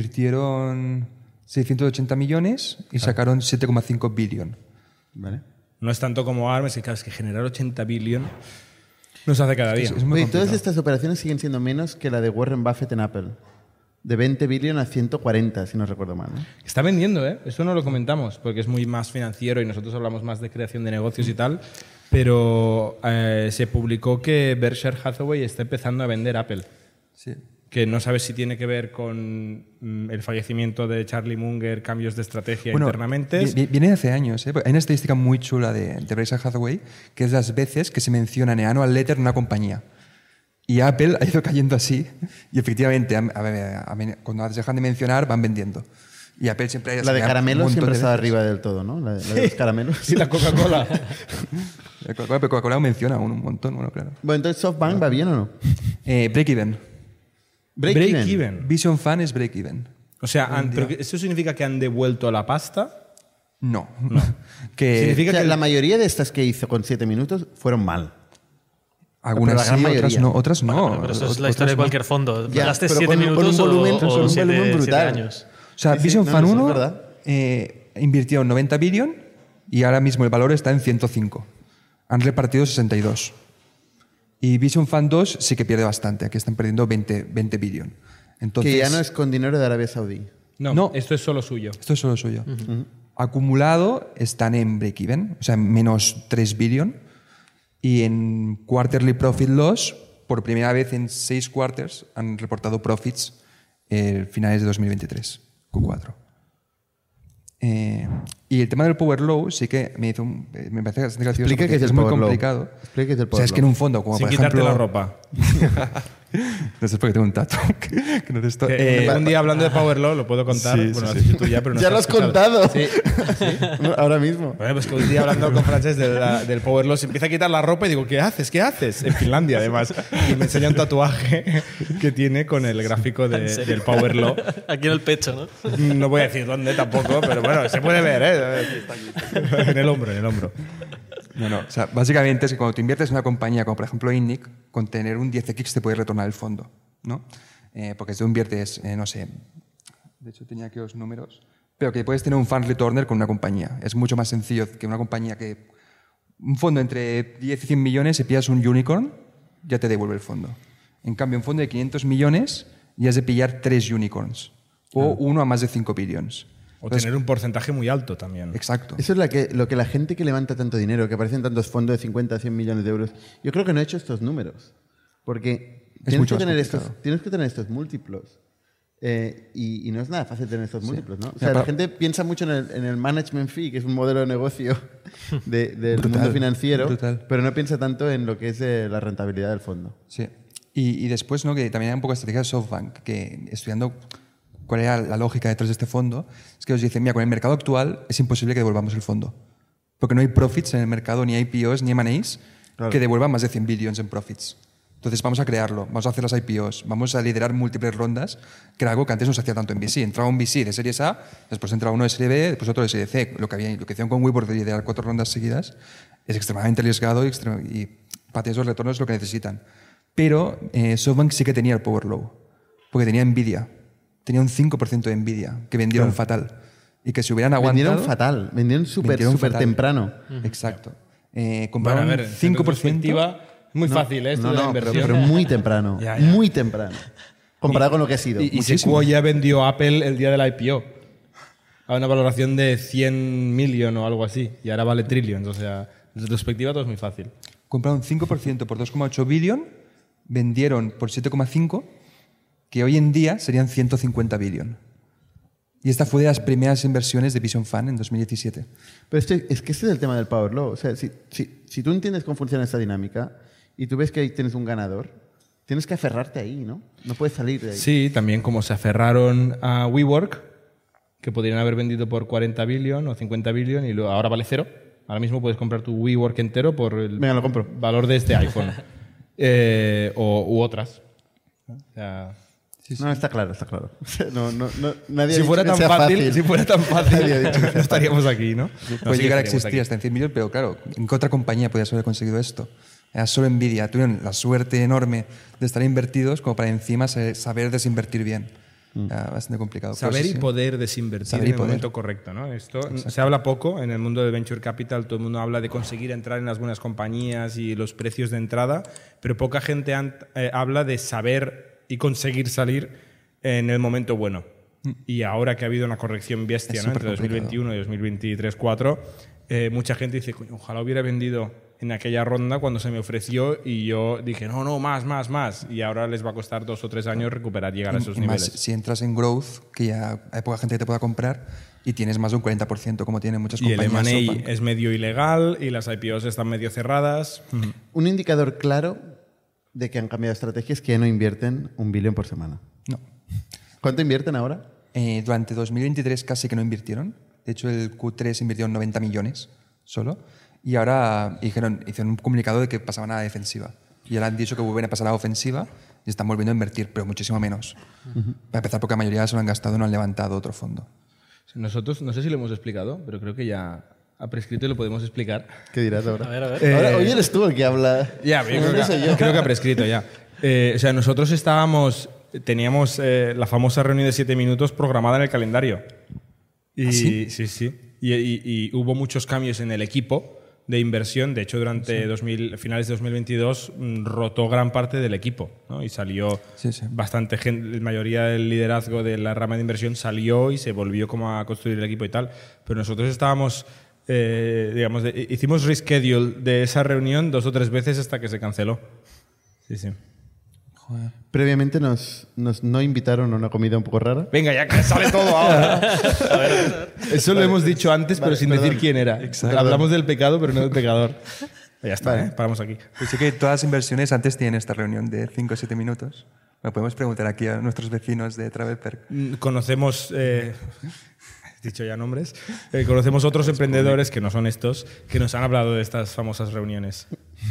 Invirtieron 680 millones y sacaron 7,5 billion. Vale. No es tanto como ARM, es que, claro, es que generar 80 billion no se hace cada día. Es muy Oye, todas complicado. estas operaciones siguen siendo menos que la de Warren Buffett en Apple. De 20 billion a 140, si no recuerdo mal, ¿no? Está vendiendo, ¿eh? Eso no lo comentamos, porque es muy más financiero y nosotros hablamos más de creación de negocios y tal, pero se publicó que Berkshire Hathaway está empezando a vender Apple, Sí. que no sabes si tiene que ver con el fallecimiento de Charlie Munger, cambios de estrategia Bueno, internamente. Viene de hace años. ¿eh? Hay una estadística muy chula de Berkshire Hathaway, que es las veces que se menciona en annual letter una compañía. Y Apple ha ido cayendo así, y efectivamente, cuando las dejan de mencionar, van vendiendo. Y Apple siempre... La de un caramelos montón siempre de está veces. arriba del todo, ¿no? La de los caramelos. Y la Coca-Cola. Pero Coca-Cola lo menciona un montón, bueno, claro. Bueno, entonces SoftBank va bien o no? Break-even. Break-even. Vision Fund es break-even. O sea, ¿pero ¿eso significa que han devuelto la pasta? No. que Significa O sea, que la mayoría de estas que hizo con 7 minutos fueron mal. algunas pero la gran sí, otras mayoría. no. Otras no. Bueno, pero eso es la Otras historia de no. cualquier fondo. Ya, ¿Pagaste pero 7 con un minutos volumen- o con un 7 volumen brutal. años? O sea, Sí, sí, Vision no, Fund eso es 1 verdad. invirtió 90 billion y ahora mismo el valor está en 105. Han repartido 62. Y Vision Fund 2 sí que pierde bastante. Aquí están perdiendo 20 billion. Entonces, Que ya no es con dinero de Arabia Saudí. No. esto es solo suyo. Esto es solo suyo. Acumulado están en break-even, o sea, menos 3 billion. Y en quarterly profit loss, por primera vez en 6 quarters, han reportado profits finales de 2023, Q4. Y el tema del Power Low sí que me parece bastante gracioso. Explica porque qué es el muy Power Low. complicado. Explica qué es el O sea, Power es que en un fondo, como Sin por quitarte ejemplo... la ropa. No sé, es porque tengo un tatu. que no te estoy- Un día hablando de Power Law, lo puedo contar. sí, Bueno, sí, lo has dicho tú ya, pero no Ya se lo ha has escuchado. contado. Sí. Ahora mismo. Bueno, pues que un día hablando con Francesc del Power Law se empieza a quitar la ropa y digo, ¿qué haces? ¿Qué haces? En Finlandia, además. Y me enseña un tatuaje que tiene con el gráfico del Power Law. Aquí en el pecho, ¿no? No voy a decir dónde tampoco, pero bueno, se puede ver, ¿eh? En el hombro, en el hombro. No. O sea, básicamente es que cuando tú inviertes en una compañía como por ejemplo INNIC, con tener un 10x te puede retornar el fondo, ¿no? Porque si tú inviertes, no sé, de hecho tenía aquí los números, pero que puedes tener un fund returner con una compañía. Es mucho más sencillo que una compañía que... Un fondo entre 10 y 100 millones, si pillas un unicorn, ya te devuelve el fondo. En cambio, un fondo de 500 millones, ya has de pillar 3 unicorns. O uno a más de 5 billions. O tener un porcentaje muy alto también. Exacto. Eso es lo que la gente que levanta tanto dinero, que aparecen tantos fondos de 50 a 100 millones de euros, yo creo que no he hecho estos números. Porque mucho más complicado. tienes que tener estos múltiplos. Y no es nada fácil tener estos múltiplos, ¿no? O sea, Ya, la gente piensa mucho en el management fee, que es un modelo de negocio del Brutal, mundo financiero, brutal. pero no piensa tanto en lo que es la rentabilidad del fondo. Sí. Y después, ¿no? Que también hay un poco de estrategia de SoftBank, que estudiando cuál era la lógica detrás de este fondo, es que os dicen, mira, con el mercado actual es imposible que devolvamos el fondo. Porque no hay profits en el mercado, ni IPOs, ni M&As, Claro. que devuelvan más de 100 billions en profits. Entonces vamos a crearlo, vamos a hacer las IPOs, vamos a liderar múltiples rondas, que era algo que antes no se hacía tanto en VC. Entraba un VC de series A, después entraba uno de serie B, después otro de serie C. Lo que hicieron con WeWork de liderar 4 rondas seguidas es extremadamente arriesgado y para tener esos retornos es lo que necesitan. Pero SoftBank sí que tenía el Power Low, porque tenía Nvidia. Tenía un 5% de Nvidia, que vendieron fatal. Y que si hubieran aguantado... Vendieron fatal, vendieron súper fatal. temprano. Exacto. Bueno, Compraron a ver, un en 5%. perspectiva, es muy fácil, ¿eh? Esto de la inversión. pero muy temprano. Ya. Muy temprano. Comparado con lo que ha sido. Y muchísimo. Sequoia ya vendió Apple el día del IPO a una valoración de 100 million o algo así. Y ahora vale trillions. O sea, desde tu perspectiva todo es muy fácil. Compraron 5% por 2,8 billion, vendieron por 7,5, que hoy en día serían 150 billion. Y esta fue de las primeras inversiones de Vision Fund en 2017. Pero es que este es el tema del Power Law. O sea, si tú entiendes cómo funciona esta dinámica y tú ves que ahí tienes un ganador, tienes que aferrarte ahí, ¿no? No puedes salir de ahí. Sí, también como se aferraron a WeWork, que podrían haber vendido por 40 billion o 50 billion y ahora vale cero. Ahora mismo puedes comprar tu WeWork entero por el Venga, lo compro. valor de este iPhone. U otras. O sea, No, está claro, está claro. Nadie si ha fuera dicho tan que sea fácil, si fuera tan fácil, Nadie ha dicho que sea no estaríamos aquí, ¿no? Puede llegar a existir hasta en 100 millones, pero claro, ¿en qué otra compañía podías haber conseguido esto? Era solo Nvidia. Tuvieron la suerte enorme de estar invertidos como para encima saber desinvertir bien. bastante complicado. Saber Pero sí, y poder desinvertir Saber y en el poder. momento correcto, ¿no? Esto se habla poco en el mundo del venture capital. Todo el mundo habla de conseguir entrar en las buenas compañías y los precios de entrada, pero poca gente habla de saber y conseguir salir en el momento bueno. Y ahora que ha habido una corrección bestia, Es ¿no? Entre supercomplicado. 2021 y 2023-2024, mucha gente dice, coño, ojalá hubiera vendido en aquella ronda cuando se me ofreció y yo dije, no, más. Y ahora les va a costar 2 o 3 años recuperar, llegar a esos y más niveles. si entras en growth, que ya hay poca gente que te pueda comprar y tienes más de un 40%, como tienen muchas Y el compañías. M&A SoftBank. es medio ilegal y las IPOs están medio cerradas. Un indicador claro de que han cambiado de estrategia es que ya no invierten 1 billón por semana. No. ¿Cuánto invierten ahora? Durante 2023 casi que no invirtieron. De hecho, el Q3 invirtieron 90 millones solo. Y ahora hicieron un comunicado de que pasaban a la defensiva. Y ahora han dicho que vuelven a pasar a la ofensiva y están volviendo a invertir, pero muchísimo menos. Para empezar, porque la mayoría se lo han gastado y no han levantado otro fondo. Nosotros, no sé si lo hemos explicado, pero creo que ya ha prescrito y lo podemos explicar. ¿Qué dirás ahora? A ver. Ahora, hoy eres tú el que habla. Ya, yo No soy yo. creo que ha prescrito ya. O sea, nosotros teníamos la famosa reunión de 7 minutos programada en el calendario. Y, sí. Y hubo muchos cambios en el equipo de inversión. De hecho, durante finales de 2022 rotó gran parte del equipo, ¿no? Y salió bastante gente, la mayoría del liderazgo de la rama de inversión salió y se volvió como a construir el equipo y tal. Pero nosotros estábamos, hicimos reschedule de esa reunión 2 o 3 veces hasta que se canceló. Sí. Previamente nos no invitaron a una comida un poco rara. Venga, ya que sale todo ahora. Eso lo hemos dicho antes, pero sin decir quién era. Hablamos del pecado, pero no del pecador. Ya está, Vale. Paramos aquí. Pues sí que todas las inversiones antes tienen esta reunión de 5 o 7 minutos. Lo podemos preguntar aquí a nuestros vecinos de Travelperk. Conocemos, he dicho ya nombres, conocemos otros emprendedores que no son estos, que nos han hablado de estas famosas reuniones.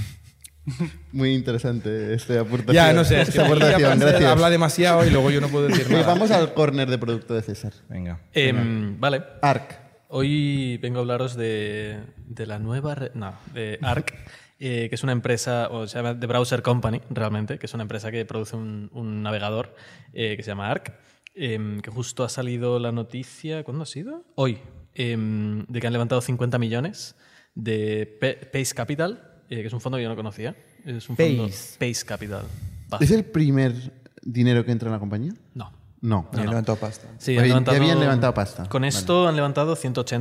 Muy interesante esta aportación. Ya, no sé, es que Esta aportación, gracias. habla demasiado y luego yo no puedo decir Oye, nada. vamos al corner de producto de César. Venga. Vale. ARC. Hoy vengo a hablaros de la nueva... de ARC, que es una empresa, o se llama The Browser Company, realmente, que es una empresa que produce un navegador que se llama ARC, que justo ha salido la noticia... ¿Cuándo ha sido? Hoy. De que han levantado 50 millones de Pace Capital, que es un fondo que yo no conocía. Es un fondo Pace Capital. ¿Es el primer dinero que entra en la compañía? No. No. Y han levantado pasta. Sí, Oye, ya habían levantado pasta. Con esto han levantado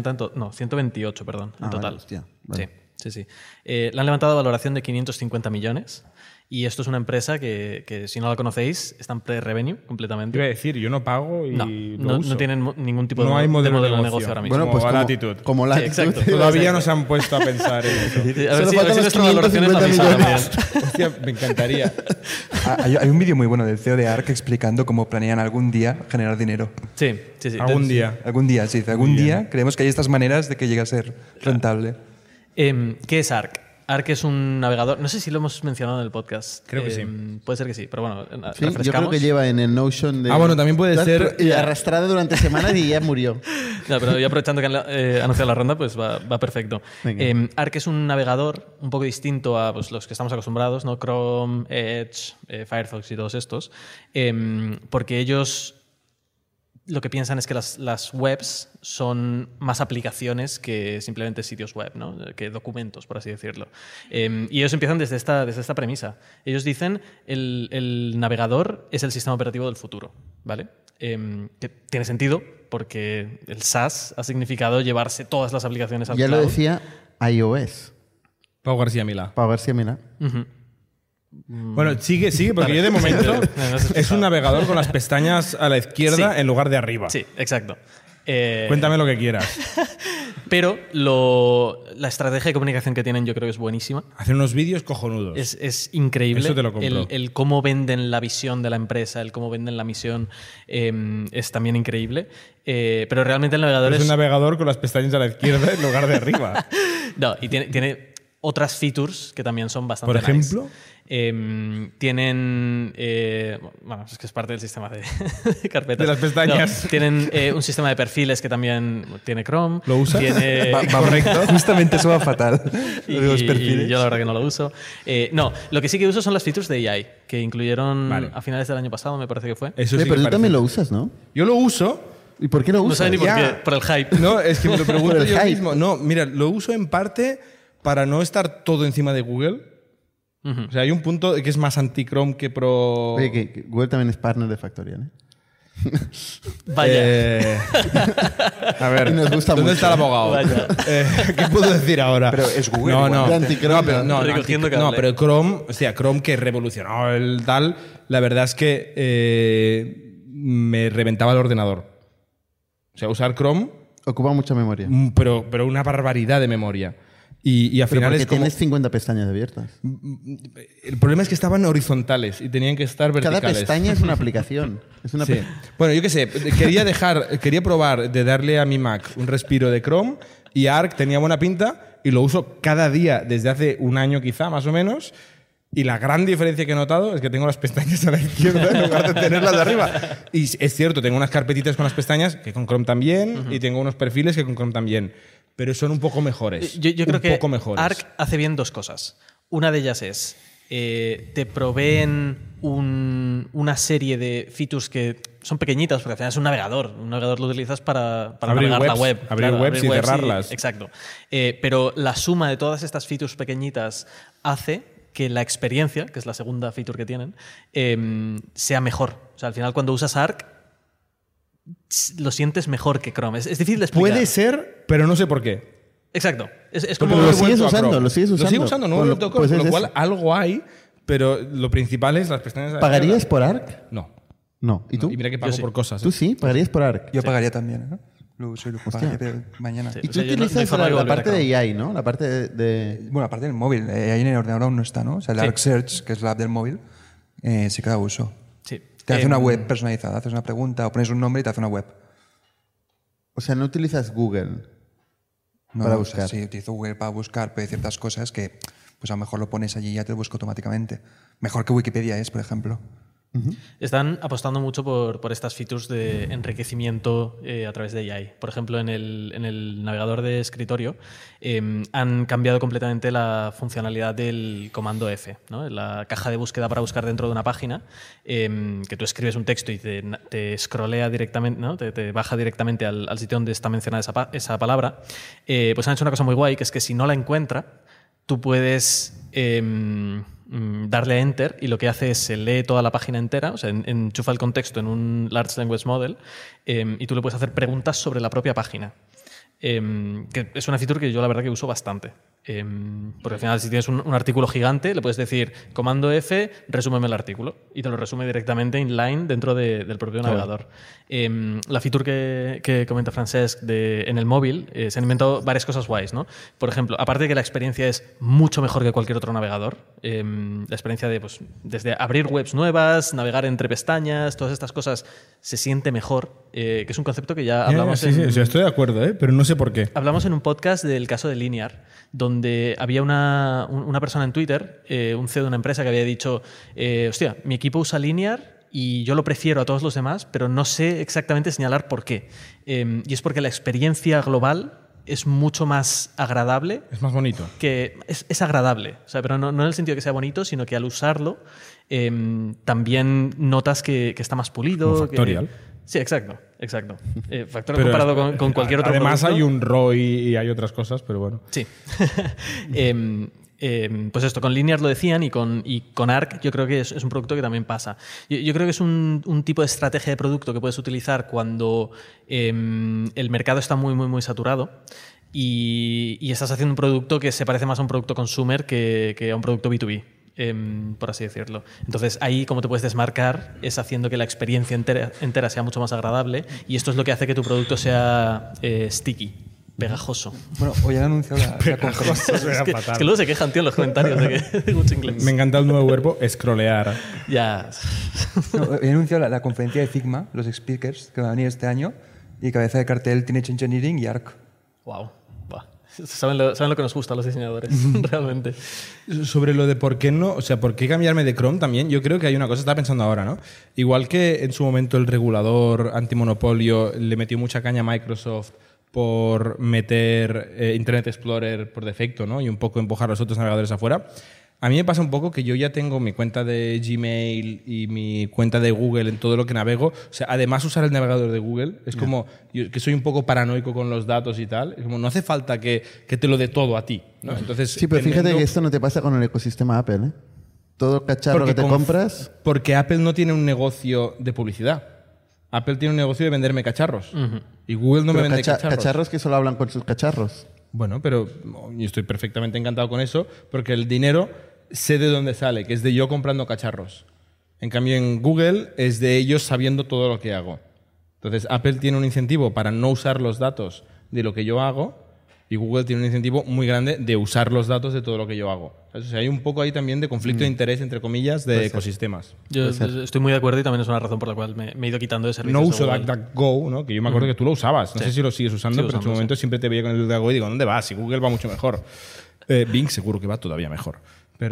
128, perdón, en total. Vale, hostia, vale. Sí. Le han levantado valoración de 550 millones. Y esto es una empresa que si no la conocéis, está en pre-revenue completamente. Iba a decir, yo no pago y lo uso. No tienen ningún tipo No de, hay modelo de de negocio ahora mismo. Bueno, pues Como como Latitude. Como Sí, Latitude. exacto. Todavía no se han puesto a pensar en eso. A ver Solo si faltan los nuestra valoración es la 550 misma también. Hostia, me encantaría. Hay un vídeo muy bueno del CEO de ARC explicando cómo planean algún día generar dinero. Sí. Algún día. Algún día, sí. Algún día creemos que hay estas maneras de que llegue a ser rentable. ¿Qué es ARC? ARC es un navegador. No sé si lo hemos mencionado en el podcast. Creo que sí. Puede ser que sí, pero bueno, Sí, yo creo refrescamos. que lleva en el Notion de... Bueno, también puede ser... Y arrastrado durante semanas y ya murió. No, pero ya aprovechando que han anunciado la ronda, pues va perfecto. Venga. ARC es un navegador un poco distinto a pues, los que estamos acostumbrados, ¿no? Chrome, Edge, Firefox y todos estos, porque ellos lo que piensan es que las webs son más aplicaciones que simplemente sitios web, ¿no? Que documentos, por así decirlo. Y ellos empiezan desde esta premisa. Ellos dicen el navegador es el sistema operativo del futuro, ¿vale? Que tiene sentido porque el SaaS ha significado llevarse todas las aplicaciones al Ya cloud. lo decía iOS. Pau García Milá. Para ver si mira. Ujú. Bueno, sigue, porque yo de momento es un navegador con las pestañas a la izquierda Sí. en lugar de arriba. Sí, exacto. Cuéntame lo que quieras. Pero la estrategia de comunicación que tienen yo creo que es buenísima. Hacer unos vídeos cojonudos. Es increíble. Eso te lo compro. El cómo venden la visión de la empresa, el cómo venden la misión es también increíble. Pero realmente el navegador Es un navegador con las pestañas a la izquierda en lugar de arriba. No, y tiene otras features que también son bastante Por ejemplo, tienen bueno, es que es parte del sistema de carpetas. De las pestañas. No, tienen un sistema de perfiles que también tiene Chrome. ¿Lo usas? Tiene, Correcto. Justamente eso va fatal. y, Lo de los perfiles. y yo la verdad que no lo uso. No, lo que sí que uso son las features de AI, que incluyeron Vale. a finales del año pasado, me parece que fue. eso sí que Pero tú parece. también lo usas, ¿no? Yo lo uso. ¿Y por qué lo No usas? sé ni por Ya. qué, por el hype. No, es que me lo pregunto Por el yo hype. mismo. No, mira, lo uso en parte para no estar todo encima de Google. O sea, hay un punto que es más anti-Chrome que pro... Oye, que Google también es partner de Factorial, ¿eh? Vaya. A ver, Y nos gusta ¿dónde mucho. está el abogado? Vaya. ¿Qué puedo decir ahora? Pero es Google No, igual. no. De anti-Chrome, No, pero, no, Recogiendo no, cable. pero Chrome, o sea, Chrome que revolucionó el tal, la verdad es que me reventaba el ordenador. O sea, usar Chrome, Ocupa mucha memoria. pero una barbaridad de memoria. Y al Pero final porque es como... tienes 50 pestañas abiertas. El problema es que estaban horizontales y tenían que estar verticales. Cada pestaña es una aplicación. Es una Sí. Bueno, yo qué sé, quería probar de darle a mi Mac un respiro de Chrome y Arc tenía buena pinta y lo uso cada día desde hace un año quizá, más o menos. Y la gran diferencia que he notado es que tengo las pestañas a la izquierda en lugar de tenerlas de arriba. Y es cierto, tengo unas carpetitas con las pestañas que con Chrome también y tengo unos perfiles que con Chrome también. Pero son un poco mejores. Yo creo un que poco mejores. Arc hace bien dos cosas. Una de ellas es, te proveen una serie de features que son pequeñitas, porque al final es un navegador. Un navegador lo utilizas para Abrir navegar la webs, web. abrir webs y cerrarlas. Exacto. Pero la suma de todas estas features pequeñitas hace que la experiencia, que es la segunda feature que tienen, sea mejor. O sea, al final cuando usas Arc, lo sientes mejor que Chrome. Es difícil de explicar. Puede ser, pero no sé por qué. Exacto. Es Porque como... lo no he sigues vuelto a usando, Chrome. lo sigues usando. Lo sigo usando, no he Pues vuelto a Chrome, pues con es lo cual eso. algo hay, pero lo principal es las pestañas. de la ¿Pagarías izquierda. por Arc? No. No. ¿Y tú? Y mira que pago Yo sí. por cosas. ¿Tú sí? ¿Pagarías por Arc? Yo pagaría también, ¿eh? Lo uso y lo pagaría mañana. Sí. Y O tú sea, yo no hay utilizas forma de la volver a parte de Chrome. AI, ¿no? La parte de... Bueno, aparte del móvil, ahí en el ordenador aún no está, ¿no? O sea, el Sí. Arc Search, que es la app del móvil, sí que da uso. Sí. Te hace una web personalizada, haces una pregunta o pones un nombre y te hace una web. O sea, no utilizas Google No, para o sea, buscar. sí, utilizo Google para buscar, pero hay ciertas cosas que pues a lo mejor lo pones allí y ya te lo busca automáticamente. Mejor que Wikipedia es, por ejemplo. Están apostando mucho por estas features de enriquecimiento a través de AI. Por ejemplo, en el navegador de escritorio han cambiado completamente la funcionalidad del comando F, ¿no? La caja de búsqueda para buscar dentro de una página, que tú escribes un texto y te scrollea directamente, ¿no? te baja directamente al sitio donde está mencionada esa palabra. Pues han hecho una cosa muy guay, que es que si no la encuentra, tú puedes darle a Enter y lo que hace es se lee toda la página entera, o sea, enchufa el contexto en un Large Language Model y tú le puedes hacer preguntas sobre la propia página. Que es una feature que yo la verdad que uso bastante. Porque al final si tienes un artículo gigante le puedes decir comando F, resúmeme el artículo y te lo resume directamente inline dentro del propio navegador. La feature que comenta Francesc en el móvil se han inventado varias cosas guays, ¿no? Por ejemplo, aparte de que la experiencia es mucho mejor que cualquier otro navegador, la experiencia de pues, desde abrir webs nuevas, navegar entre pestañas, todas estas cosas se siente mejor, que es un concepto que ya hablamos Sí, o sea, estoy de acuerdo, pero no sé por qué. Hablamos en un podcast del caso de Linear, donde había una persona en Twitter, un CEO de una empresa, que había dicho, hostia, mi equipo usa Linear y yo lo prefiero a todos los demás, pero no sé exactamente señalar por qué. Y es porque la experiencia global es mucho más agradable. Es más bonito. Que es agradable, o sea, pero no en el sentido de que sea bonito, sino que al usarlo también notas que está más pulido. Como Factorial. Sí, exacto. Factorial Pero comparado con cualquier otro además producto. hay un ROI y hay otras cosas, pero bueno. Sí. Pues esto, con Linear lo decían y con Arc yo creo que es un producto que también pasa. Yo creo que es un tipo de estrategia de producto que puedes utilizar cuando el mercado está muy, muy, muy saturado y estás haciendo un producto que se parece más a un producto consumer que a un producto B2B. Por así decirlo. Entonces, ahí como te puedes desmarcar es haciendo que la experiencia entera sea mucho más agradable y esto es lo que hace que tu producto sea sticky, pegajoso. Bueno, hoy han anunciado la conferencia. Es que luego se quejan, tío, en los comentarios de que de mucho inglés. Me encanta el nuevo verbo, scrollear. Ya. No, hoy han anunciado la conferencia de Figma, los speakers que van a venir este año, y cabeza de cartel Teenage Engineering y Arc. Wow. Saben lo que nos gusta a los diseñadores, realmente. Sobre lo de por qué no, o sea, por qué cambiarme de Chrome también, yo creo que hay una cosa, estaba pensando ahora, ¿no? Igual que en su momento el regulador antimonopolio le metió mucha caña a Microsoft por meter Internet Explorer por defecto, ¿no? Y un poco empujar a los otros navegadores afuera. A mí me pasa un poco que yo ya tengo mi cuenta de Gmail y mi cuenta de Google en todo lo que navego. O sea, además usar el navegador de Google es como yo, que soy un poco paranoico con los datos y tal. Es como no hace falta que te lo dé todo a ti, ¿no? Entonces, Sí, pero fíjate que esto no te pasa con el ecosistema Apple, ¿eh? Todo cacharro que te compras... Porque Apple no tiene un negocio de publicidad. Apple tiene un negocio de venderme cacharros. Y Google no me vende cacharros. Cacharros que solo hablan con sus cacharros. Bueno, pero yo estoy perfectamente encantado con eso porque el dinero sé de dónde sale, que es de yo comprando cacharros. En cambio, en Google es de ellos sabiendo todo lo que hago. Entonces, Apple tiene un incentivo para no usar los datos de lo que yo hago y Google tiene un incentivo muy grande de usar los datos de todo lo que yo hago. O sea, hay un poco ahí también de conflicto de interés, entre comillas, de ecosistemas. Yo estoy muy de acuerdo y también es una razón por la cual me he ido quitando de servicios. No uso de Google. DuckDuckGo, ¿no? Que yo me acuerdo que tú lo usabas. No sé si lo sigues usando, pero en su momento siempre te veía con el DuckDuckGo y digo, ¿dónde vas? Si Google va mucho mejor. Bing seguro que va todavía mejor. Pero...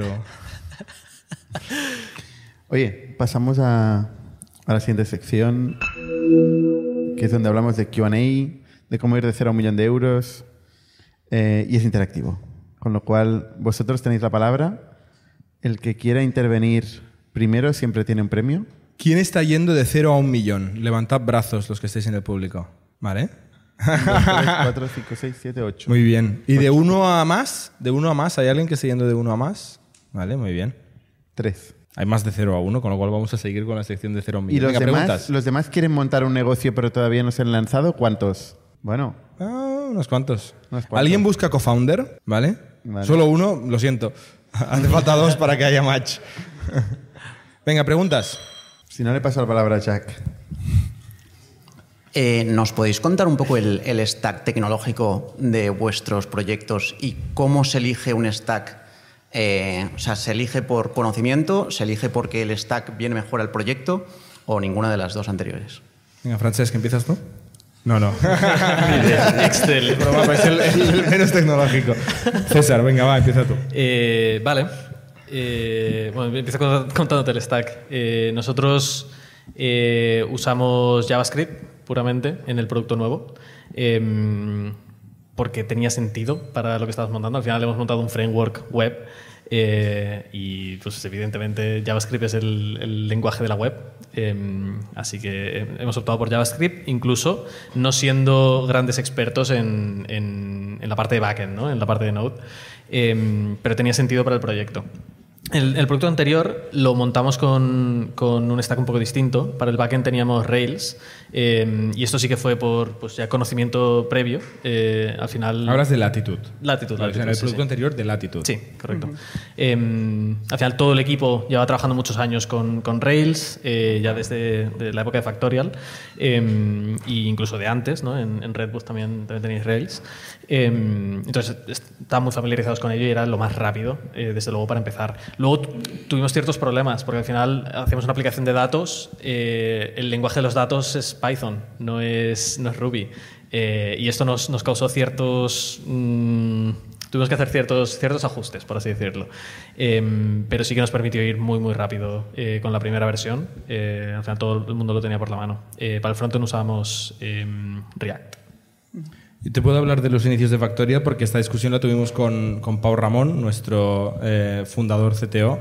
Oye, pasamos a la siguiente sección, que es donde hablamos de Q&A, de cómo ir de 0 a 1 millón de euros, y es interactivo. Con lo cual, vosotros tenéis la palabra. El que quiera intervenir primero siempre tiene un premio. ¿Quién está yendo de 0 a 1 millón? Levantad brazos los que estéis en el público. ¿Vale? 1, 2, 3, 4, 5, 6, 7, 8. Muy bien. ¿Y de 1 a más? ¿De 1 a más? ¿Hay alguien que esté yendo de 1 a más? Vale, muy bien. 3. Hay más de 0 a 1, con lo cual vamos a seguir con la sección de 0 a 1 millón. ¿Y Venga, los demás quieren montar un negocio pero todavía no se han lanzado? ¿Cuántos? Bueno, unos cuantos. Unos cuantos. ¿Alguien busca co-founder? ¿Vale? Solo uno, lo siento. Hace falta 2 para que haya match. Venga, preguntas. si no le paso la palabra a Jack. ¿Nos podéis contar un poco el stack tecnológico de vuestros proyectos y cómo se elige un stack? O sea, ¿se elige por conocimiento? ¿Se elige porque el stack viene mejor al proyecto? ¿O ninguna de las dos anteriores? Venga, Francesc, ¿empiezas tú? No. Excel. Es broma, es el menos tecnológico. César, venga, va, empieza tú. Vale. Bueno, empiezo contándote el stack. Nosotros usamos JavaScript puramente en el producto nuevo porque tenía sentido para lo que estábamos montando. Al final hemos montado un framework web y pues evidentemente JavaScript es el lenguaje de la web. Así que hemos optado por JavaScript, incluso no siendo grandes expertos en la parte de backend, ¿no? En la parte de Node, pero tenía sentido para el proyecto. El producto anterior lo montamos con un stack un poco distinto. Para el backend teníamos Rails y esto sí que fue por pues ya conocimiento previo. Al final... Hablas de Latitude. Latitude, en el producto anterior de Latitude. Sí, correcto. Al final todo el equipo lleva trabajando muchos años con Rails, ya desde la época de Factorial, e incluso de antes, ¿no? En Redbus también tenéis Rails. Entonces estaban muy familiarizados con ello y era lo más rápido, desde luego, para empezar. Luego tuvimos ciertos problemas porque al final hacemos una aplicación de datos, el lenguaje de los datos es Python, no es Ruby, y esto nos causó ciertos... tuvimos que hacer ciertos ajustes, por así decirlo, pero sí que nos permitió ir muy muy rápido con la primera versión. Al final todo el mundo lo tenía por la mano. Para el frontend usábamos React. Yo te puedo hablar de los inicios de Factorial porque esta discusión la tuvimos con Pau Ramón, nuestro fundador CTO,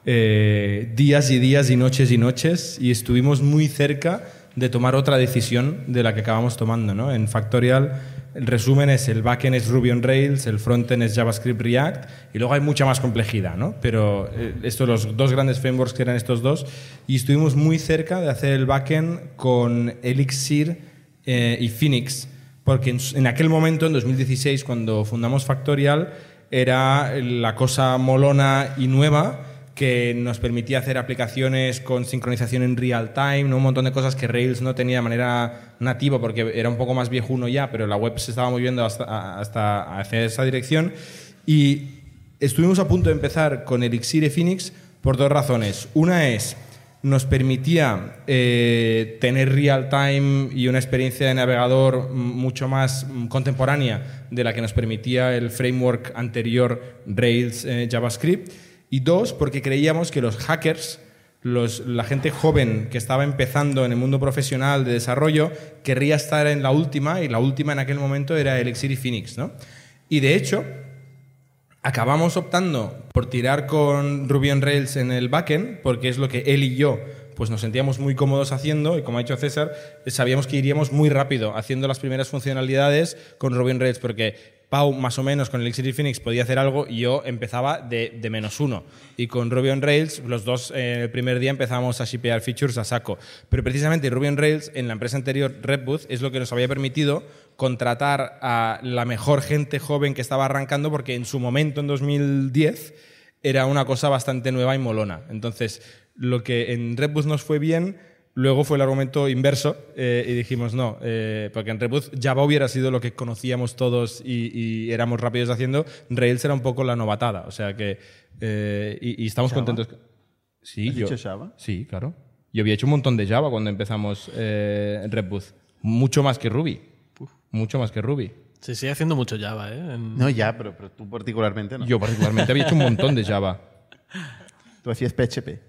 días y días y noches, y estuvimos muy cerca de tomar otra decisión de la que acabamos tomando, ¿no? En Factorial el resumen es el backend es Ruby on Rails, el frontend es JavaScript React y luego hay mucha más complejidad, ¿no? Pero estos los dos grandes frameworks que eran estos dos, y estuvimos muy cerca de hacer el backend con Elixir y Phoenix, porque en aquel momento, en 2016, cuando fundamos Factorial, era la cosa molona y nueva que nos permitía hacer aplicaciones con sincronización en real time, ¿no? Un montón de cosas que Rails no tenía de manera nativa porque era un poco más viejuno ya, pero la web se estaba moviendo hasta hacia esa dirección. Y estuvimos a punto de empezar con Elixir y Phoenix por dos razones. Una es nos permitía tener real time y una experiencia de navegador mucho más contemporánea de la que nos permitía el framework anterior Rails JavaScript. Y 2, porque creíamos que los hackers, la gente joven que estaba empezando en el mundo profesional de desarrollo, querría estar en la última, y la última en aquel momento era Elixir y Phoenix, ¿no? Y de hecho, acabamos optando por tirar con Ruby on Rails en el backend, porque es lo que él y yo pues nos sentíamos muy cómodos haciendo, y como ha dicho César, sabíamos que iríamos muy rápido haciendo las primeras funcionalidades con Ruby on Rails, porque Pau más o menos con Elixir y Phoenix podía hacer algo y yo empezaba de -1. Y con Ruby on Rails, los dos el primer día empezamos a shipear features a saco. Pero precisamente Ruby on Rails, en la empresa anterior, Redbooth, es lo que nos había permitido contratar a la mejor gente joven que estaba arrancando, porque en su momento, en 2010, era una cosa bastante nueva y molona. Entonces, lo que en Redbooth nos fue bien, luego fue el argumento inverso, y dijimos no, porque en Redbooth Java hubiera sido lo que conocíamos todos y éramos rápidos haciendo. Rails era un poco la novatada, o sea que y estamos ¿Java? contentos. Sí, ¿Has dicho Java? Sí, claro. Yo había hecho un montón de Java cuando empezamos en Redbooth, mucho más que Ruby, mucho más que Ruby. Se sigue haciendo mucho Java, ¿eh? No, ya, pero tú particularmente no. Yo particularmente había hecho un montón de Java. Tú hacías PHP.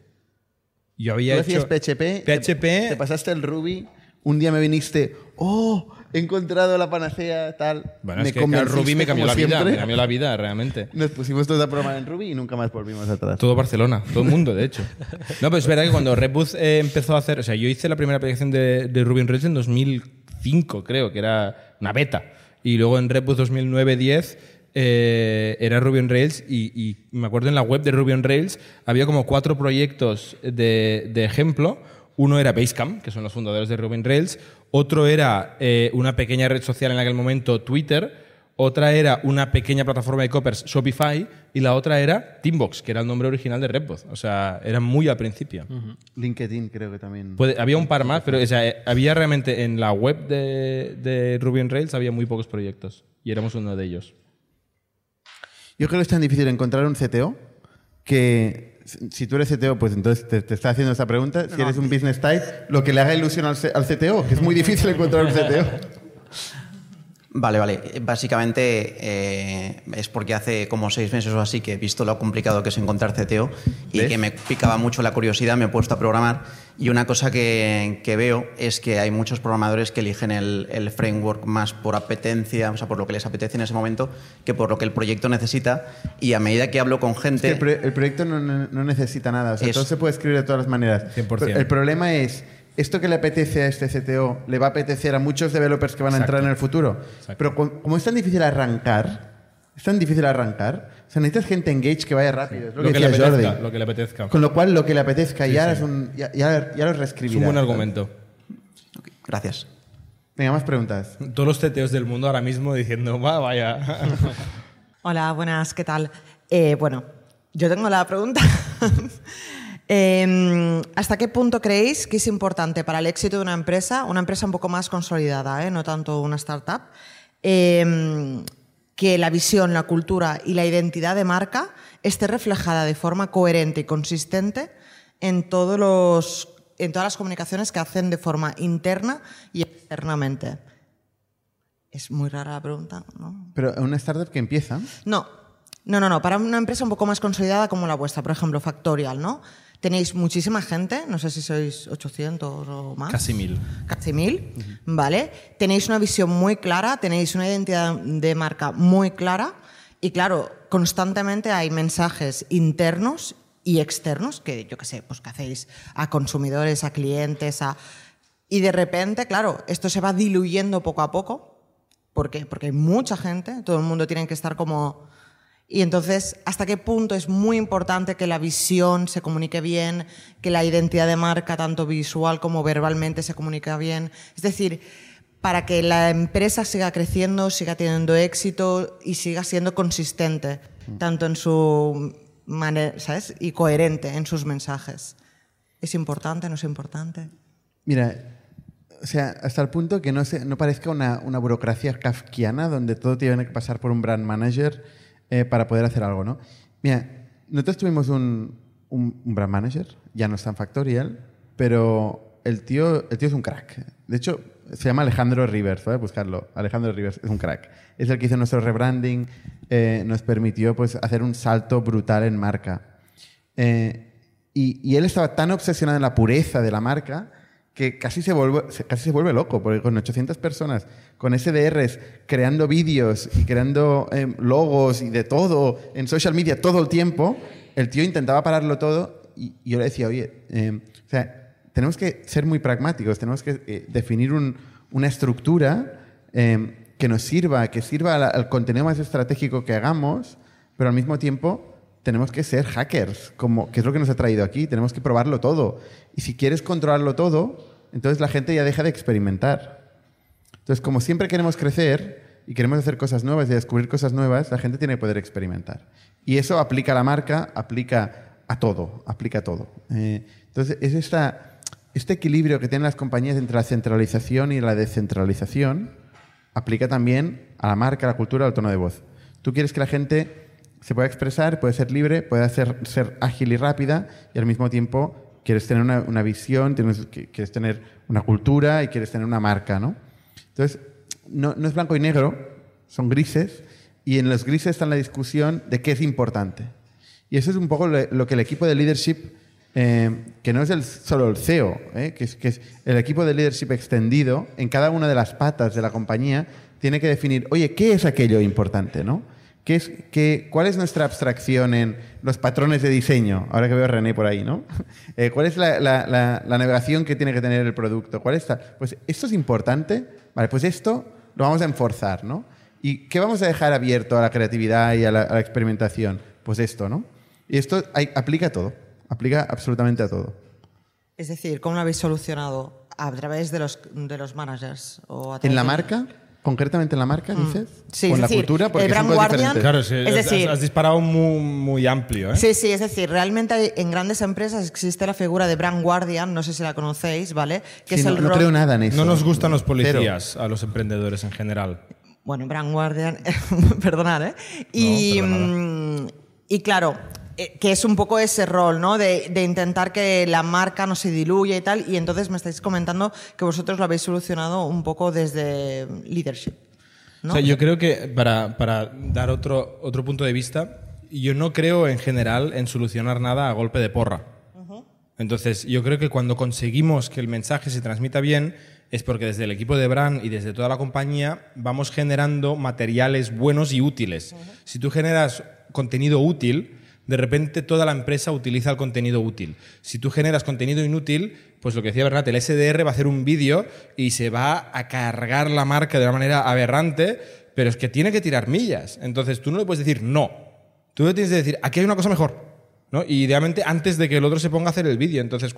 Yo había Tú hacías hecho PHP, PHP. te pasaste el Ruby, un día me viniste, ¡oh! He encontrado la panacea, tal. Bueno, es que el Ruby me cambió la vida, realmente. Nos pusimos todos a programar en Ruby y nunca más volvimos atrás. Todo Barcelona, todo el mundo, de hecho. No, pero es verdad que cuando Redbooth empezó a hacer... O sea, yo hice la primera aplicación de Ruby on Rails en 2005, creo, que era una beta. Y luego en Redbooth 2009-10 era Ruby on Rails, y me acuerdo en la web de Ruby on Rails había como 4 proyectos de ejemplo. Uno era Basecamp, que son los fundadores de Ruby on Rails. Otro era una pequeña red social en aquel momento, Twitter. Otra era una pequeña plataforma de e-commerce, Shopify. Y la otra era Teambox, que era el nombre original de Redbooth. O sea, era muy al principio. LinkedIn creo que también. Había un par más, pero o sea, había realmente en la web de Ruby on Rails había muy pocos proyectos. Y éramos uno de ellos. Yo creo que es tan difícil encontrar un CTO que, si tú eres CTO, pues entonces te está haciendo esta pregunta. Si eres un business type, lo que le haga ilusión al CTO, que es muy difícil encontrar un CTO. Vale. Básicamente es porque hace como 6 meses o así que he visto lo complicado que es encontrar CTO y ¿Ves? que me picaba mucho la curiosidad, me he puesto a programar, y una cosa que veo es que hay muchos programadores que eligen el framework más por apetencia, o sea, por lo que les apetece en ese momento, que por lo que el proyecto necesita, y a medida que hablo con gente... Es que el proyecto no necesita nada. O sea, todo se puede escribir de todas las maneras. 100%. Pero el problema es, ¿esto que le apetece a este CTO le va a apetecer a muchos developers que van a entrar en el futuro? Exacto. Pero como es tan difícil arrancar, o sea, necesitas gente engaged que vaya rápido. Es lo que le decía apetezca, Jordi. lo que le apetezca. Con lo cual, lo que le apetezca, Sí, ya, sí. ya lo Es reescribirá. un buen argumento. Gracias. Venga, más preguntas. Todos los CTOs del mundo ahora mismo diciendo, vaya. Hola, buenas, ¿qué tal? Bueno, yo tengo la pregunta. ¿Hasta qué punto creéis que es importante para el éxito de una empresa un poco más consolidada, no tanto una startup, que la visión, la cultura y la identidad de marca esté reflejada de forma coherente y consistente en todas las comunicaciones que hacen de forma interna y externamente? Es muy rara la pregunta, ¿no? Pero una startup que empieza... No, para una empresa un poco más consolidada como la vuestra, por ejemplo, Factorial, ¿no? Tenéis muchísima gente, no sé si sois 800 o más. Casi 1000. Casi 1000, ¿vale? Tenéis una visión muy clara, tenéis una identidad de marca muy clara y, claro, constantemente hay mensajes internos y externos que, yo qué sé, pues que hacéis a consumidores, a clientes, y de repente, claro, esto se va diluyendo poco a poco. ¿Por qué? Porque hay mucha gente, todo el mundo tiene que estar como... Y entonces, ¿hasta qué punto es muy importante que la visión se comunique bien, que la identidad de marca, tanto visual como verbalmente, se comunique bien? Es decir, para que la empresa siga creciendo, siga teniendo éxito y siga siendo consistente, tanto en su manera, ¿sabes? Y coherente en sus mensajes. ¿Es importante, no es importante? Mira, o sea, hasta el punto que no parezca una burocracia kafkiana donde todo tiene que pasar por un brand manager para poder hacer algo, ¿no? Mira, nosotros tuvimos un un brand manager, ya no está en Factorial, pero el tío es un crack. De hecho, se llama Alejandro Rivers, ¿vale? Buscarlo. Alejandro Rivers es un crack. Es el que hizo nuestro rebranding, nos permitió pues, hacer un salto brutal en marca. Y él estaba tan obsesionado en la pureza de la marca que casi se vuelve loco, porque con 800 personas, con SDRs, creando vídeos y creando logos y de todo, en social media todo el tiempo, el tío intentaba pararlo todo y yo le decía, oye, o sea, tenemos que ser muy pragmáticos, tenemos que definir una estructura que nos sirva, que sirva al contenido más estratégico que hagamos, pero al mismo tiempo tenemos que ser hackers, que es lo que nos ha traído aquí, tenemos que probarlo todo. Y si quieres controlarlo todo, entonces la gente ya deja de experimentar. Entonces, como siempre queremos crecer y queremos hacer cosas nuevas y descubrir cosas nuevas, la gente tiene que poder experimentar. Y eso aplica a la marca, aplica a todo, aplica a todo. Entonces, es este equilibrio que tienen las compañías entre la centralización y la descentralización, aplica también a la marca, a la cultura, al tono de voz. Tú quieres que la gente se pueda expresar, puede ser libre, puede ser ágil y rápida, y al mismo tiempo quieres tener una visión, quieres tener una cultura y quieres tener una marca, ¿no? Entonces, no es blanco y negro, son grises, y en los grises está la discusión de qué es importante. Y eso es un poco lo que el equipo de leadership, que no es solo el CEO, que es el equipo de leadership extendido, en cada una de las patas de la compañía, tiene que definir, oye, ¿qué es aquello importante, no? ¿Cuál es nuestra abstracción en los patrones de diseño? Ahora que veo a René por ahí, ¿no? ¿Cuál es la navegación que tiene que tener el producto? ¿Cuál está? Pues esto es importante. Vale, pues esto lo vamos a enforzar, ¿no? ¿Y qué vamos a dejar abierto a la creatividad y a la experimentación? Pues esto, ¿no? Y esto aplica a todo. Aplica absolutamente a todo. Es decir, ¿cómo lo habéis solucionado? ¿A través de los managers? O a través ¿En la marca? ¿Concretamente en la marca, dices? Sí, ¿O en es la decir, cultura? Porque el son Brand cosas Guardian- diferentes. Claro, Es decir- has disparado muy amplio, ¿eh? Sí, es decir, realmente en grandes empresas existe la figura de Brand Guardian, no sé si la conocéis, ¿vale? Que Sí, es el no rol- creo nada en eso. No nos gustan los Cero. policías a los emprendedores en general. Bueno, Brand Guardian, perdonad, ¿eh? Y, y claro, que es un poco ese rol, ¿no? De intentar que la marca no se diluya y tal. Y entonces me estáis comentando que vosotros lo habéis solucionado un poco desde leadership, ¿no? O sea, yo creo que para dar otro punto de vista, yo no creo en general en solucionar nada a golpe de porra. Entonces, yo creo que cuando conseguimos que el mensaje se transmita bien es porque desde el equipo de brand y desde toda la compañía vamos generando materiales buenos y útiles. Si tú generas contenido útil, de repente toda la empresa utiliza el contenido útil. Si tú generas contenido inútil, pues lo que decía Bernat, el SDR va a hacer un vídeo y se va a cargar la marca de una manera aberrante, pero es que tiene que tirar millas. Entonces tú no le puedes decir no. Tú le tienes que decir, aquí hay una cosa mejor, ¿no? Y idealmente antes de que el otro se ponga a hacer el vídeo. Entonces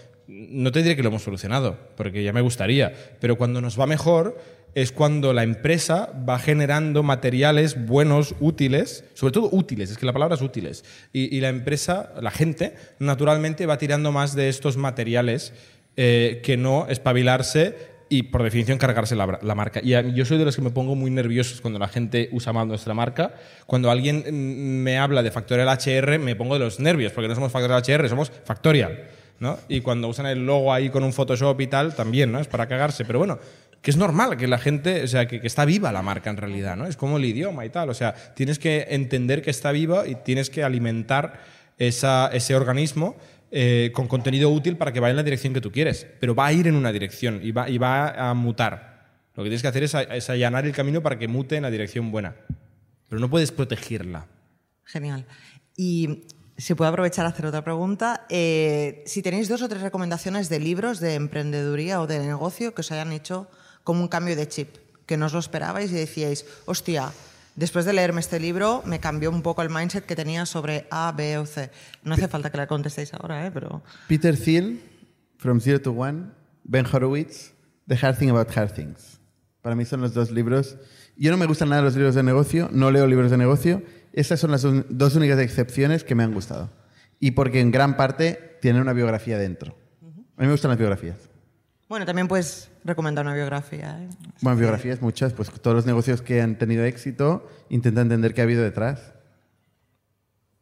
no te diré que lo hemos solucionado, porque ya me gustaría, pero cuando nos va mejor es cuando la empresa va generando materiales buenos, útiles, sobre todo útiles, es que la palabra es útiles, y la empresa, la gente, naturalmente va tirando más de estos materiales que no espabilarse y, por definición, cargarse la marca. Y yo soy de los que me pongo muy nerviosos cuando la gente usa mal nuestra marca. Cuando alguien me habla de Factorial HR, me pongo de los nervios, porque no somos Factorial HR, somos Factorial, ¿no? Y cuando usan el logo ahí con un Photoshop y tal, también, ¿no? Es para cagarse. Pero bueno, que es normal que la gente, o sea, que está viva la marca en realidad, ¿no? Es como el idioma y tal. O sea, tienes que entender que está viva y tienes que alimentar ese organismo con contenido útil para que vaya en la dirección que tú quieres. Pero va a ir en una dirección y va a mutar. Lo que tienes que hacer es allanar el camino para que mute en la dirección buena. Pero no puedes protegerla. Genial. Y si puedo aprovechar a hacer otra pregunta, si tenéis 2 o 3 recomendaciones de libros de emprendeduría o de negocio que os hayan hecho como un cambio de chip, que no os lo esperabais y decíais, hostia, después de leerme este libro me cambió un poco el mindset que tenía sobre A, B o C. No hace falta que la contestéis ahora, pero... Peter Thiel, From Zero to One, Ben Horowitz, The Hard Thing About Hard Things. Para mí son los 2 libros. Yo no me gustan nada los libros de negocio, no leo libros de negocio. Estas son las 2 únicas excepciones que me han gustado. Y porque en gran parte tienen una biografía dentro. A mí me gustan las biografías. Bueno, también puedes recomendar una biografía, ¿eh? Bueno, biografías muchas, pues todos los negocios que han tenido éxito, intenta entender qué ha habido detrás.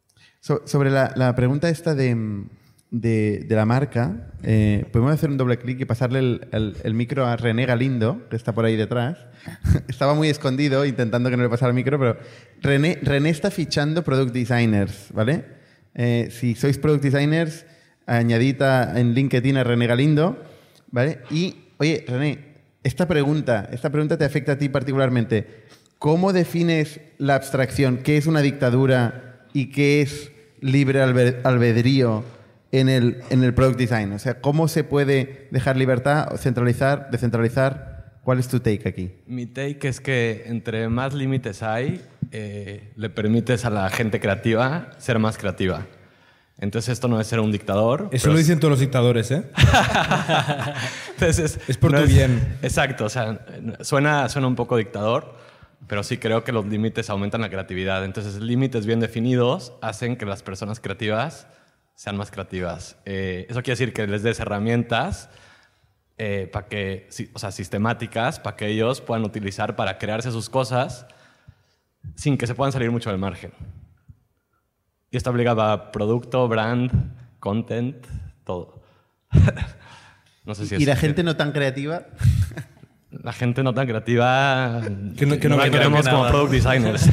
Sobre la pregunta esta de la marca, podemos hacer un doble clic y pasarle el micro a René Galindo, que está por ahí detrás. Estaba muy escondido intentando que no le pasara el micro, pero René está fichando product designers, ¿vale? Si sois product designers, añadid en LinkedIn a René Galindo, ¿vale? Y, oye, René, esta pregunta te afecta a ti particularmente. ¿Cómo defines la abstracción? ¿Qué es una dictadura y qué es libre albedrío en el product design? O sea, ¿cómo se puede dejar libertad, centralizar, descentralizar? ¿Cuál es tu take aquí? Mi take es que entre más límites hay, le permites a la gente creativa ser más creativa. Entonces esto no es ser un dictador. Eso lo dicen todos los dictadores, ¿eh? Entonces, es por tu bien. Exacto, o sea, suena un poco dictador, pero sí creo que los límites aumentan la creatividad. Entonces límites bien definidos hacen que las personas creativas sean más creativas. Eso quiere decir que les des herramientas para que, o sea, sistemáticas, para que ellos puedan utilizar para crearse sus cosas sin que se puedan salir mucho del margen. Y esto obliga a producto, brand, content, todo. No sé si ¿Y la gente no tan creativa? La gente no tan creativa que no la queremos como product designers.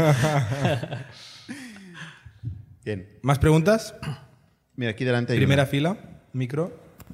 Bien. ¿Más preguntas? Mira, aquí delante hay Primera una. fila, micro.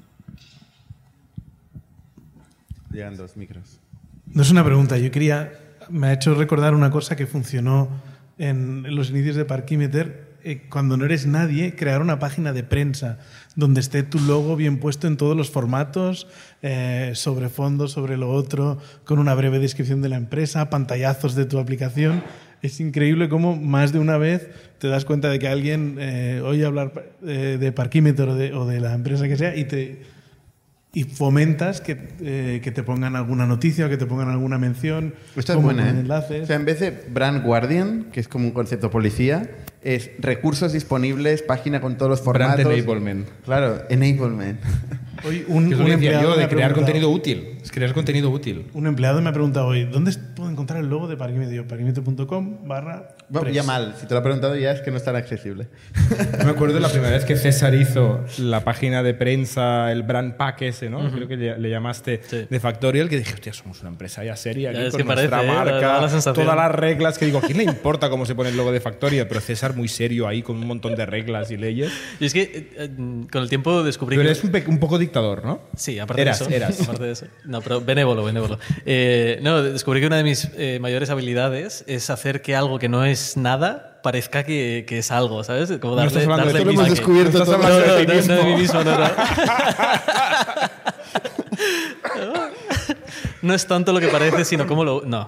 Llegan 2 micros. No es una pregunta, me ha hecho recordar una cosa que funcionó en los inicios de Parkimeter. Cuando no eres nadie, crear una página de prensa donde esté tu logo bien puesto en todos los formatos, sobre fondo, sobre lo otro, con una breve descripción de la empresa, pantallazos de tu aplicación. Es increíble cómo más de una vez te das cuenta de que alguien oye hablar de Parkimeter o de la empresa que sea y fomentas que te pongan alguna noticia o que te pongan alguna mención. Esto es buena, ¿eh? Enlaces. O sea, en vez de Brand Guardian, que es como un concepto policía, es recursos disponibles, página con todos los formatos. Brand enablement. Claro, enablement. Hoy Que es lo que decía empleado yo, me de ha crear preguntado- contenido útil. Es crear contenido útil. Un empleado me ha preguntado hoy, ¿dónde puedo encontrar el logo de Parkimeter? Parkimeter.com/. Bueno, ya mal. Si te lo ha preguntado ya es que no es tan accesible. Yo me acuerdo la primera vez que César hizo la página de prensa, el brand pack ese, ¿no? Creo que le llamaste Sí. de Factorial, que dije, hostia, somos una empresa ya seria, Ya aquí es con que nuestra parece, da marca, la sensación. todas las reglas, que digo, ¿a quién le importa cómo se pone el logo de Factorial? Pero César muy serio ahí, con un montón de reglas y leyes. Y es que con el tiempo descubrí Pero que... eres un poco dictador, ¿no? Sí, aparte Eras. de eso. Aparte de eso. No, pero benévolo. No, descubrí que una de mis mayores habilidades es hacer que algo que no es nada parezca que es algo, ¿sabes? Como No estás hablando de darle ti mismo. pique. descubierto No estás todo. hablando de ti No, mismo. de mí mismo, no. No es tanto lo que parece, sino cómo lo... No.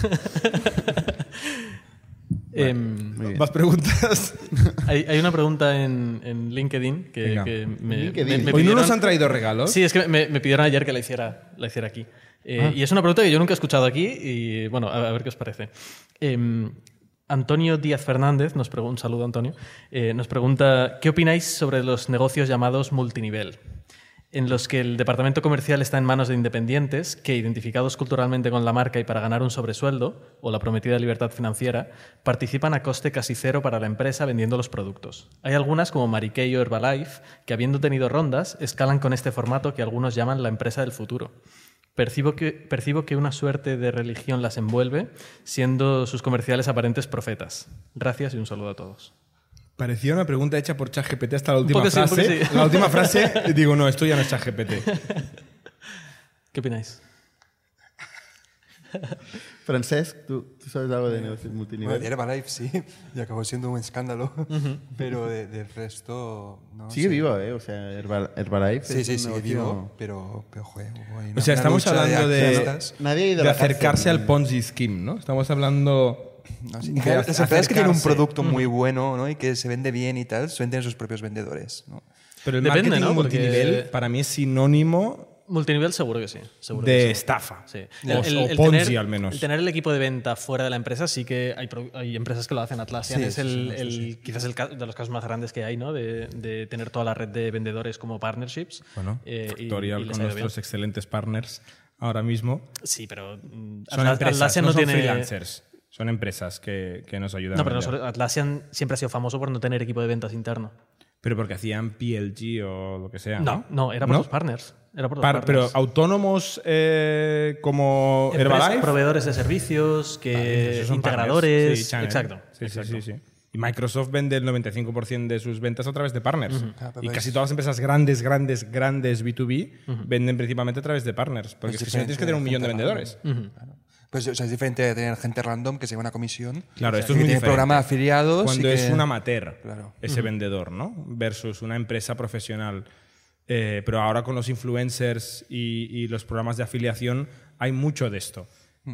Muy bien. ¿Más preguntas? Hay una pregunta en LinkedIn que, Venga. que me LinkedIn. Hoy no nos pidieron- han traído regalos. Sí, es que me pidieron ayer que la hiciera aquí. Y es una pregunta que yo nunca he escuchado aquí y bueno, a ver qué os parece. Antonio Díaz Fernández, un saludo Antonio, nos pregunta ¿qué opináis sobre los negocios llamados multinivel? En los que el departamento comercial está en manos de independientes que, identificados culturalmente con la marca y para ganar un sobresueldo o la prometida libertad financiera, participan a coste casi cero para la empresa vendiendo los productos. Hay algunas, como Mary Kay o Herbalife, que habiendo tenido rondas, escalan con este formato que algunos llaman la empresa del futuro. Percibo que una suerte de religión las envuelve, siendo sus comerciales aparentes profetas. Gracias y un saludo a todos. Parecía una pregunta hecha por ChatGPT hasta la última poco sí, un frase. poco sí. La última frase, digo, no, esto ya no es ChatGPT. ¿Qué opináis? Francesc, ¿tú sabes algo de negocios Bueno, multinivel? de Herbalife sí, y acabó siendo un escándalo, pero del resto no Sigue sé. vivo, ¿eh? O sea, Herbalife. Sí, es sí, un sigue negocio- vivo, pero joder, hubo ahí O sea, una estamos lucha hablando de, accionistas. Nadie ha ido a de la cárcel. acercarse al Ponzi Scheme, ¿no? Estamos hablando... No, sí. de Las empresas que tienen un acercarse. producto muy bueno, ¿no? Y que se vende bien y tal, suelen tener sus propios vendedores, ¿no? Pero el Depende, marketing ¿no? Porque- multinivel para mí es sinónimo Multinivel seguro que sí. Seguro de que sí. estafa. Sí. O Ponzi, al menos. El tener el equipo de venta fuera de la empresa, sí que hay empresas que lo hacen. Atlassian Sí, es sí, quizás de los casos más grandes que hay, ¿no? De tener toda la red de vendedores como partnerships. Bueno, y Factorial les con ha ido nuestros bien. excelentes partners ahora mismo. Sí, pero Son empresas, Atlassian no no son tiene... freelancers. Son empresas que nos ayudan. No, pero a vender. Atlassian siempre ha sido famoso por no tener equipo de ventas interno. Pero porque hacían PLG o lo que sea. No, era por los partners. Era por los partners. Pero autónomos como Herbalife. Proveedores de servicios, Esos son integradores. partners. Sí, channel. Exacto. Sí. Y Microsoft vende el 95% de sus ventas a través de partners. Y casi todas las empresas grandes B2B venden principalmente a través de partners. Porque si no tienes que tener 1 millón de vendedores. Claro. Pues o sea, es diferente de tener gente random que se lleva una comisión. Claro, o sea, esto es que muy tiene diferente. programa de afiliados. Cuando y es que... un amateur, Claro. ese vendedor, ¿no? Versus una empresa profesional. Pero ahora con los influencers y los programas de afiliación hay mucho de esto.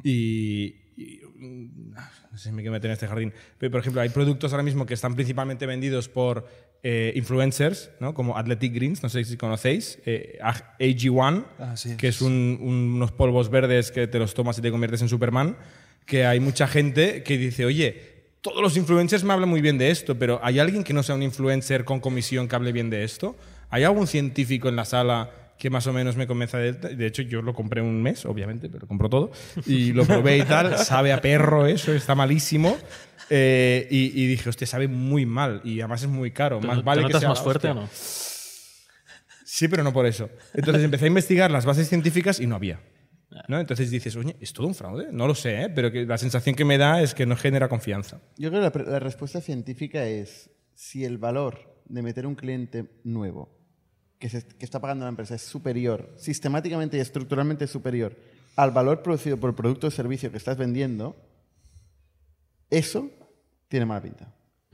No sé si me quiero meter en este jardín. Pero, por ejemplo, hay productos ahora mismo que están principalmente vendidos por influencers, ¿no? Como Athletic Greens, no sé si conocéis, AG1, que es unos polvos verdes que te los tomas y te conviertes en Superman, que hay mucha gente que dice, oye, todos los influencers me hablan muy bien de esto, pero ¿hay alguien que no sea un influencer con comisión que hable bien de esto? ¿Hay algún científico en la sala que más o menos me convenza de él? De hecho, yo lo compré un mes, obviamente, pero compro todo, y lo probé y tal, sabe a perro eso, está malísimo. Y dije, hostia, sabe muy mal y además es muy caro. Más vale ¿Te que notas sea más fuerte hostia. o no? Sí, pero no por eso. Entonces empecé a investigar las bases científicas y no había. ¿No? Entonces dices, oye, ¿es todo un fraude? No lo sé, ¿eh? Pero que la sensación que me da es que no genera confianza. Yo creo que la respuesta científica es si el valor de meter un cliente nuevo que está pagando la empresa es superior, sistemáticamente y estructuralmente superior al valor producido por el producto o servicio que estás vendiendo, eso tiene mala pinta.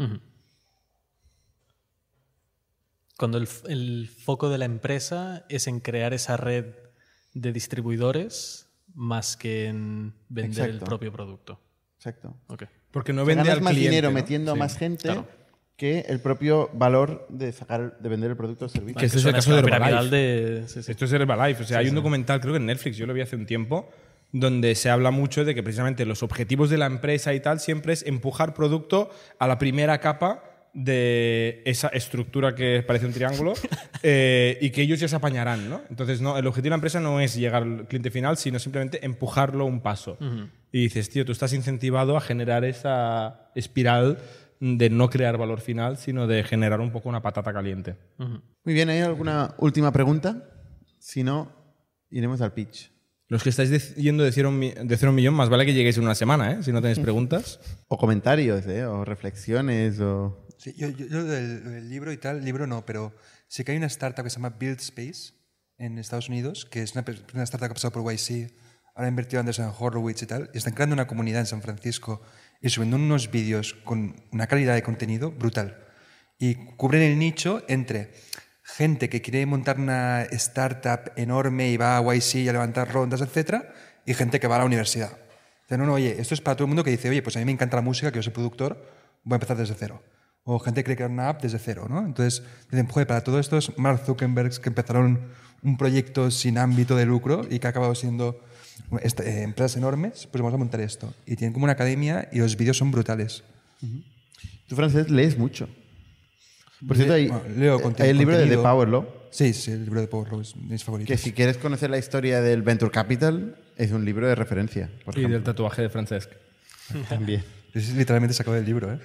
Cuando el foco de la empresa es en crear esa red de distribuidores más que en vender el propio producto. Exacto. Okay. Porque no O sea, vende ganas al más cliente, dinero ¿no? metiendo a Sí. más gente Claro. que el propio valor de vender el producto o servicio. Que este es el suena caso de escala piramidal Herbalife. sí. Esto es Herbalife. O sea, hay un documental, creo que en Netflix, yo lo vi hace un tiempo, donde se habla mucho de que precisamente los objetivos de la empresa y tal siempre es empujar producto a la primera capa de esa estructura que parece un triángulo y que ellos ya se apañarán, ¿no? Entonces, no, el objetivo de la empresa no es llegar al cliente final, sino simplemente empujarlo un paso. Y dices, tío, tú estás incentivado a generar esa espiral de no crear valor final, sino de generar un poco una patata caliente. Muy bien, ¿hay alguna última pregunta? Si no, iremos al pitch. Los que estáis yendo de 0 a 1 millón, más vale que lleguéis en una semana, ¿eh? Si no tenéis preguntas. O comentarios, o reflexiones, o... Sí, yo del libro y tal, libro no, pero sí que hay una startup que se llama Build Space en Estados Unidos, que es una startup que ha pasado por YC, ahora ha invertido Anderson Horowitz y tal, y están creando una comunidad en San Francisco y subiendo unos vídeos con una calidad de contenido brutal. Y cubren el nicho entre gente que quiere montar una startup enorme y va a YC a levantar rondas, etcétera, y gente que va a la universidad. O sea, no, oye, esto es para todo el mundo que dice, oye, pues a mí me encanta la música, que yo soy productor, voy a empezar desde cero. O gente que quiere crear una app desde cero, ¿no? Entonces, dicen, joder, para todo esto es Mark Zuckerberg que empezaron un proyecto sin ámbito de lucro y que ha acabado siendo empresas enormes, pues vamos a montar esto. Y tienen como una academia y los vídeos son brutales. Tú, Francés, lees mucho. Por cierto, hay Leo el libro de The contenido. Power Law, Sí, el libro de Power Law es mis favoritos. que si quieres conocer la historia del Venture Capital, es un libro de referencia. Por Y del ejemplo. tatuaje de Francesc. También. Es literalmente sacado del libro, ¿eh?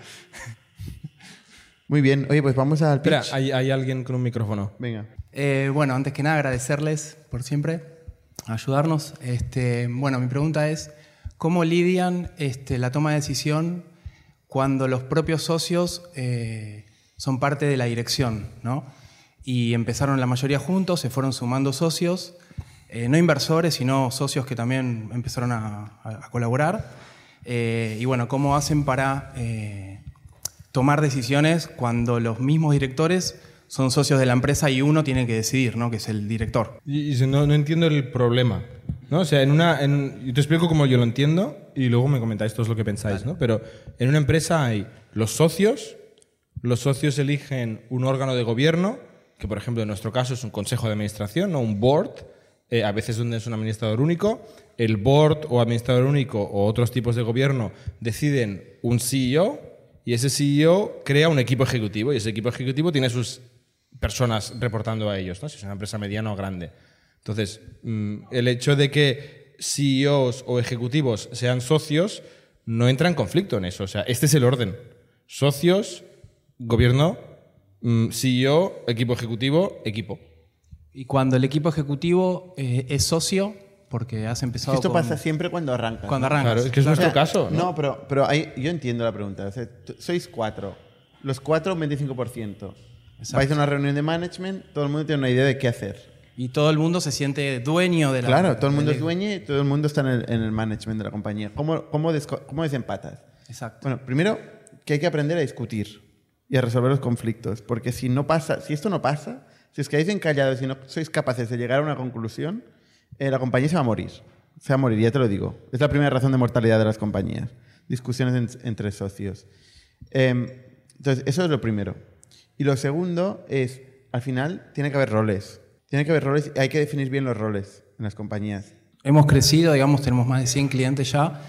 Muy bien. Oye, pues vamos al pitch. Espera, hay alguien con un micrófono. Venga. Bueno, antes que nada agradecerles por siempre ayudarnos. Bueno, mi pregunta es, ¿cómo lidian la toma de decisión cuando los propios socios son parte de la dirección, ¿no? Y empezaron la mayoría juntos, se fueron sumando socios, no inversores, sino socios que también empezaron a colaborar. Y bueno, ¿cómo hacen para tomar decisiones cuando los mismos directores son socios de la empresa y uno tiene que decidir, ¿no? Que es el director? Y no entiendo el problema, ¿no? O sea, yo te explico cómo yo lo entiendo y luego me comentáis todos lo que pensáis, ¿no? Pero en una empresa hay los socios eligen un órgano de gobierno, que por ejemplo en nuestro caso es un consejo de administración, ¿no? Un board, a veces donde es un administrador único. El board o administrador único o otros tipos de gobierno deciden un CEO y ese CEO crea un equipo ejecutivo y ese equipo ejecutivo tiene sus personas reportando a ellos, ¿no? Si es una empresa mediana o grande. Entonces, el hecho de que CEOs o ejecutivos sean socios no entra en conflicto en eso. O sea, este es el orden. Socios, gobierno, CEO, equipo ejecutivo, equipo. Y cuando el equipo ejecutivo es socio, porque has empezado Esto pasa siempre cuando arrancas. Cuando arrancas. Claro, es que es nuestro caso, ¿no? No, pero yo entiendo la pregunta. O sea, sois 4. Los 4, un 25%. Vais a una reunión de management, todo el mundo tiene una idea de qué hacer. Y todo el mundo se siente dueño de la... Claro, todo el mundo es dueño y todo el mundo está en el management de la compañía. ¿Cómo desempatas? Exacto. Bueno, primero que hay que aprender a discutir y a resolver los conflictos. Porque si esto no pasa, si os quedáis encallados y no sois capaces de llegar a una conclusión, la compañía se va a morir. Se va a morir, ya te lo digo. Es la primera razón de mortalidad de las compañías. Discusiones entre socios. Entonces, eso es lo primero. Y lo segundo es, al final, tiene que haber roles. Tiene que haber roles y hay que definir bien los roles en las compañías. Hemos crecido, digamos, tenemos más de 100 clientes ya.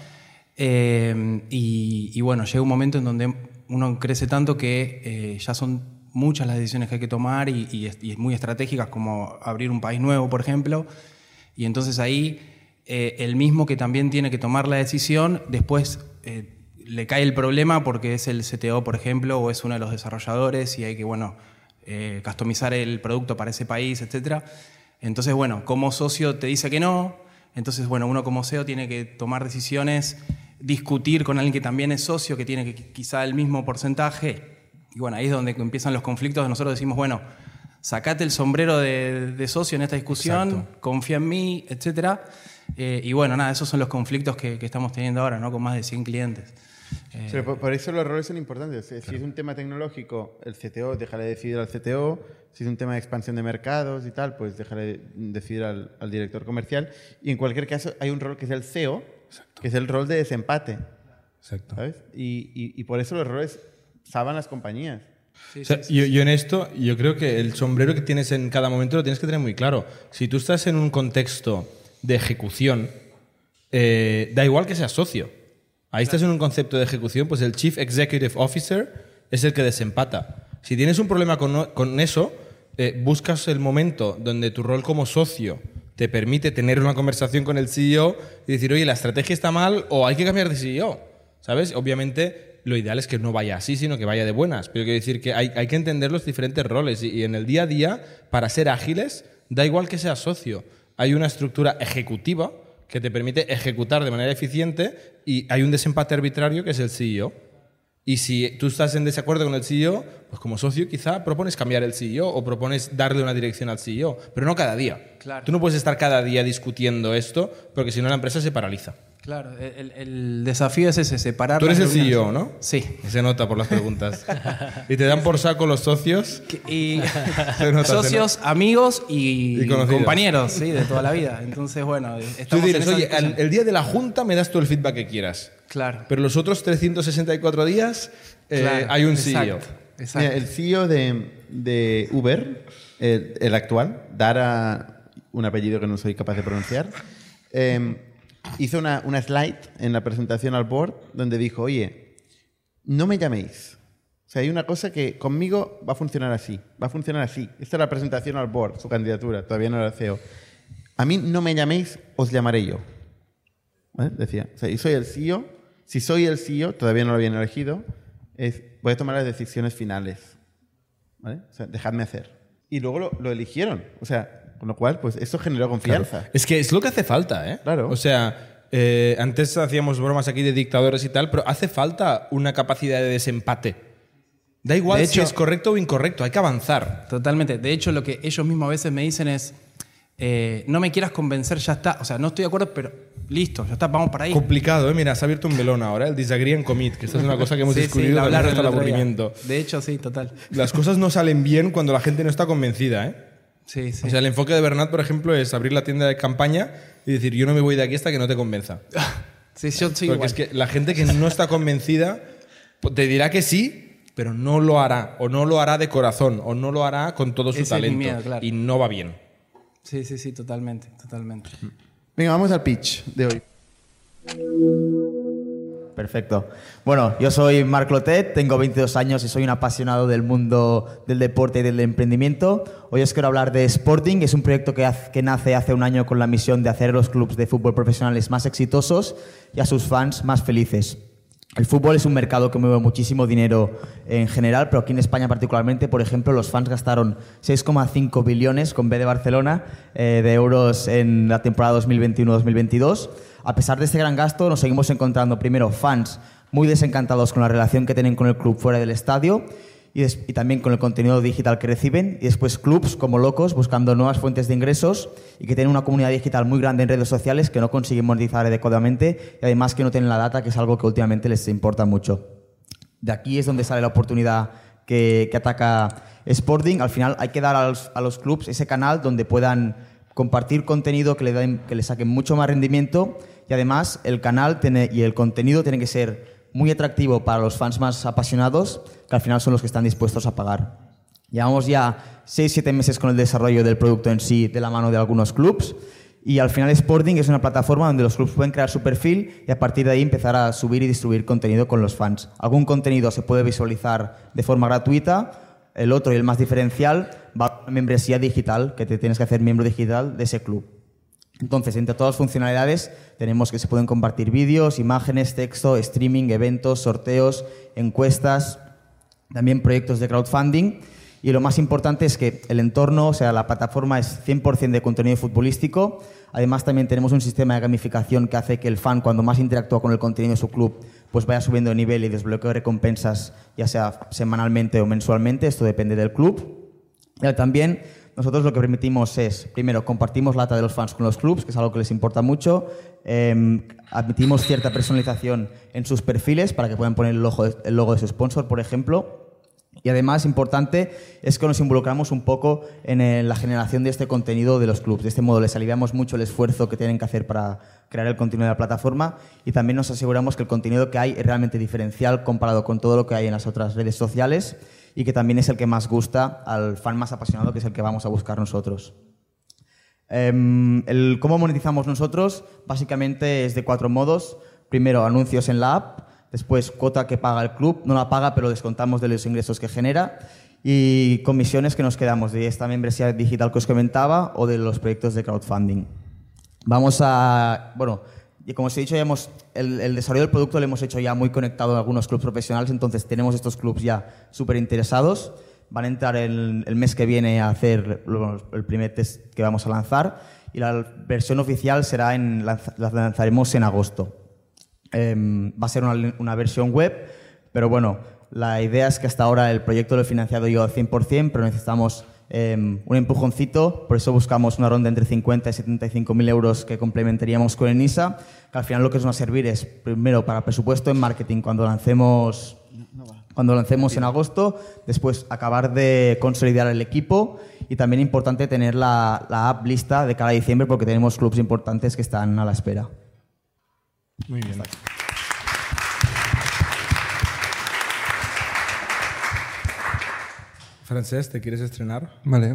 Y bueno, llega un momento en donde uno crece tanto que ya son muchas las decisiones que hay que tomar y muy estratégicas, como abrir un país nuevo, por ejemplo. Y entonces ahí el mismo que también tiene que tomar la decisión, después le cae el problema porque es el CTO, por ejemplo, o es uno de los desarrolladores y hay que, customizar el producto para ese país, etc. Entonces, como socio te dice que no, entonces, uno como CEO tiene que tomar decisiones, discutir con alguien que también es socio, que tiene quizá el mismo porcentaje. Y ahí es donde empiezan los conflictos. Nosotros decimos, sacate el sombrero de socio en esta discusión, exacto, confía en mí, etc. Esos son los conflictos que estamos teniendo ahora, ¿no? Con más de 100 clientes. Pero por eso los roles son importantes. Claro. Si es un tema tecnológico, el CTO, déjale decidir al CTO. Si es un tema de expansión de mercados y tal, pues déjale decidir al director comercial. Y en cualquier caso, hay un rol que es el CEO, exacto, que es el rol de desempate. Exacto. ¿Sabes? Y por eso los roles salvan las compañías. Sí, yo en esto, yo creo que el sombrero que tienes en cada momento lo tienes que tener muy claro. Si tú estás en un contexto de ejecución, da igual que seas socio. Ahí estás en un concepto de ejecución, pues el Chief Executive Officer es el que desempata. Si tienes un problema con eso, buscas el momento donde tu rol como socio te permite tener una conversación con el CEO y decir, oye, la estrategia está mal o hay que cambiar de CEO, ¿sabes? Obviamente lo ideal es que no vaya así, sino que vaya de buenas. Pero quiero decir que hay que entender los diferentes roles y en el día a día, para ser ágiles, da igual que seas socio. Hay una estructura ejecutiva que te permite ejecutar de manera eficiente y hay un desempate arbitrario que es el CEO. Y si tú estás en desacuerdo con el CEO, pues como socio quizá propones cambiar el CEO o propones darle una dirección al CEO, pero no cada día. Claro. Tú no puedes estar cada día discutiendo esto porque si no la empresa se paraliza. Claro, el desafío es ese, separar. Tú eres el CEO, ¿no? Sí. Se nota por las preguntas. ¿Y te dan por saco los socios? Y socios, amigos y compañeros, sí, de toda la vida. Entonces, estamos. Tú dices, oye, el día de la junta me das todo el feedback que quieras. Claro. Pero los otros 364 días claro, hay un CEO. Exacto. Mira, el CEO de Uber, el actual, Dara, un apellido que no soy capaz de pronunciar, hizo una slide en la presentación al board donde dijo, oye, no me llaméis. O sea, hay una cosa que conmigo va a funcionar así. Va a funcionar así. Esta es la presentación al board, su candidatura. Todavía no era el CEO. A mí no me llaméis, os llamaré yo. ¿Vale? Decía. O sea, y soy el CEO. Si soy el CEO, todavía no lo habían elegido, voy a tomar las decisiones finales. ¿Vale? O sea, dejadme hacer. Y luego lo eligieron. O sea, con lo cual, pues eso generó confianza. Claro. Es que es lo que hace falta, ¿eh? Claro. O sea, antes hacíamos bromas aquí de dictadores y tal, pero hace falta una capacidad de desempate. Da igual de hecho, si es correcto o incorrecto, hay que avanzar. Totalmente. De hecho, lo que ellos mismos a veces me dicen es, no me quieras convencer, ya está. O sea, no estoy de acuerdo, pero listo, ya está, vamos para ahí. Complicado, ¿eh? Mira, se ha abierto un melón ahora, el disagree and commit, que esto es una cosa que hemos discutido hasta el aburrimiento. De hecho, sí, total. Las cosas no salen bien cuando la gente no está convencida, ¿eh? Sí, sí. O sea, el enfoque de Bernat, por ejemplo, es abrir la tienda de campaña y decir, yo no me voy de aquí hasta que no te convenza. Sí, yo sí. Porque es que la gente que no está convencida te dirá que sí, pero no lo hará, o no lo hará de corazón, o no lo hará con todo su talento. Es mi miedo, claro. Y no va bien. Sí, sí, sí, totalmente, totalmente. Venga, vamos al pitch de hoy. Perfecto. Bueno, yo soy Marc Clotet, tengo 22 años y soy un apasionado del mundo del deporte y del emprendimiento. Hoy os quiero hablar de Sporting, que es un proyecto que nace hace un año con la misión de hacer a los clubes de fútbol profesionales más exitosos y a sus fans más felices. El fútbol es un mercado que mueve muchísimo dinero en general, pero aquí en España particularmente, por ejemplo, los fans gastaron 6,5 billones, con B de Barcelona, de euros en la temporada 2021-2022. A pesar de este gran gasto, nos seguimos encontrando primero fans muy desencantados con la relación que tienen con el club fuera del estadio y también con el contenido digital que reciben, y después clubs como locos buscando nuevas fuentes de ingresos y que tienen una comunidad digital muy grande en redes sociales que no consiguen monetizar adecuadamente y además que no tienen la data, que es algo que últimamente les importa mucho. De aquí es donde sale la oportunidad que ataca Sporting. Al final hay que dar a los clubs ese canal donde puedan compartir contenido que le saquen mucho más rendimiento, y además el canal y el contenido tienen que ser muy atractivo para los fans más apasionados, que al final son los que están dispuestos a pagar. Llevamos ya 6-7 meses con el desarrollo del producto en sí de la mano de algunos clubs, y al final Sporting es una plataforma donde los clubs pueden crear su perfil y a partir de ahí empezar a subir y distribuir contenido con los fans. Algún contenido se puede visualizar de forma gratuita, el otro y el más diferencial va a la membresía digital, que te tienes que hacer miembro digital de ese club. Entonces, entre todas las funcionalidades tenemos que se pueden compartir vídeos, imágenes, texto, streaming, eventos, sorteos, encuestas, también proyectos de crowdfunding. Y lo más importante es que el entorno, o sea, la plataforma es 100% de contenido futbolístico. Además, también tenemos un sistema de gamificación que hace que el fan, cuando más interactúa con el contenido de su club, pues vaya subiendo de nivel y desbloquee recompensas, ya sea semanalmente o mensualmente. Esto depende del club. Y también nosotros lo que permitimos es, primero, compartimos la data de los fans con los clubs, que es algo que les importa mucho. Admitimos cierta personalización en sus perfiles para que puedan poner el logo de su sponsor, por ejemplo. Y además, importante, es que nos involucramos un poco en la generación de este contenido de los clubs. De este modo les aliviamos mucho el esfuerzo que tienen que hacer para crear el contenido de la plataforma, y también nos aseguramos que el contenido que hay es realmente diferencial comparado con todo lo que hay en las otras redes sociales, y que también es el que más gusta al fan más apasionado, que es el que vamos a buscar nosotros. ¿Cómo monetizamos nosotros? Básicamente es de 4 modos. Primero, anuncios en la app. Después, cuota que paga el club. No la paga, pero descontamos de los ingresos que genera. Y comisiones que nos quedamos de esta membresía digital que os comentaba o de los proyectos de crowdfunding. Y como os he dicho, el desarrollo del producto lo hemos hecho ya muy conectado a algunos clubes profesionales, entonces tenemos estos clubes ya súper interesados. Van a entrar el mes que viene a hacer el primer test que vamos a lanzar, y la versión oficial la lanzaremos en agosto. Va a ser una versión web, pero bueno, la idea es que hasta ahora el proyecto lo he financiado yo al 100%, pero necesitamos un empujoncito, por eso buscamos una ronda entre 50 y 75.000 euros que complementaríamos con ENISA, que al final lo que nos va a servir es, primero, para presupuesto en marketing cuando lancemos en agosto, después acabar de consolidar el equipo, y también importante tener la app lista de cara a diciembre porque tenemos clubes importantes que están a la espera. Muy bien. Francesc, ¿te quieres estrenar? Vale.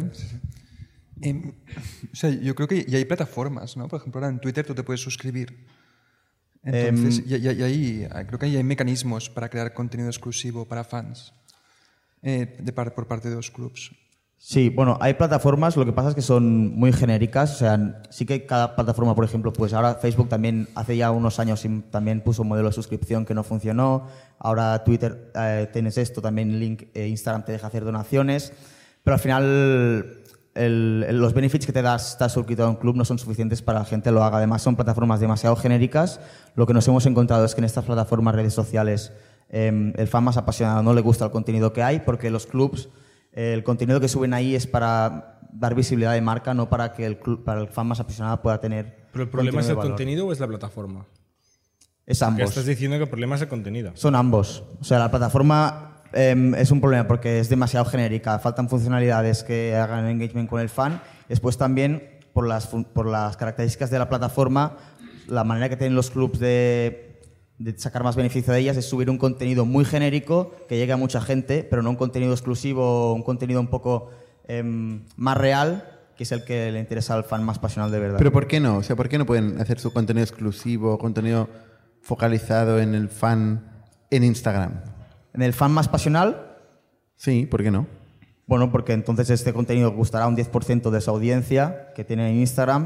O sea, yo creo que ya hay plataformas, ¿no? Por ejemplo, ahora en Twitter tú te puedes suscribir. Entonces, creo que ya hay mecanismos para crear contenido exclusivo para fans por parte de los clubs. Sí, bueno, hay plataformas, lo que pasa es que son muy genéricas, o sea, sí que cada plataforma, por ejemplo, pues ahora Facebook también hace ya unos años también puso un modelo de suscripción que no funcionó, ahora Twitter tienes esto, también Link, Instagram te deja hacer donaciones, pero al final los benefits que te das estar suscrito a un club no son suficientes para que la gente lo haga, además son plataformas demasiado genéricas. Lo que nos hemos encontrado es que en estas plataformas, redes sociales, el fan más apasionado no le gusta el contenido que hay, porque los clubs, el contenido que suben ahí es para dar visibilidad de marca, no para que para el fan más apasionado pueda tener. ¿Pero el problema es el valor. contenido o es la plataforma? Es ambos. Porque estás diciendo que el problema es el contenido. Son ambos. O sea, la plataforma es un problema porque es demasiado genérica, faltan funcionalidades que hagan engagement con el fan. Después también, por las características de la plataforma, la manera que tienen los clubs de sacar más beneficio de ellas es subir un contenido muy genérico que llegue a mucha gente, pero no un contenido exclusivo, un contenido un poco más real, que es el que le interesa al fan más pasional de verdad. ¿Pero por qué no? O sea, ¿por qué no pueden hacer su contenido exclusivo, contenido focalizado en el fan en Instagram? ¿En el fan más pasional? Sí, ¿por qué no? Bueno, porque entonces este contenido gustará a un 10% de su audiencia que tiene en Instagram,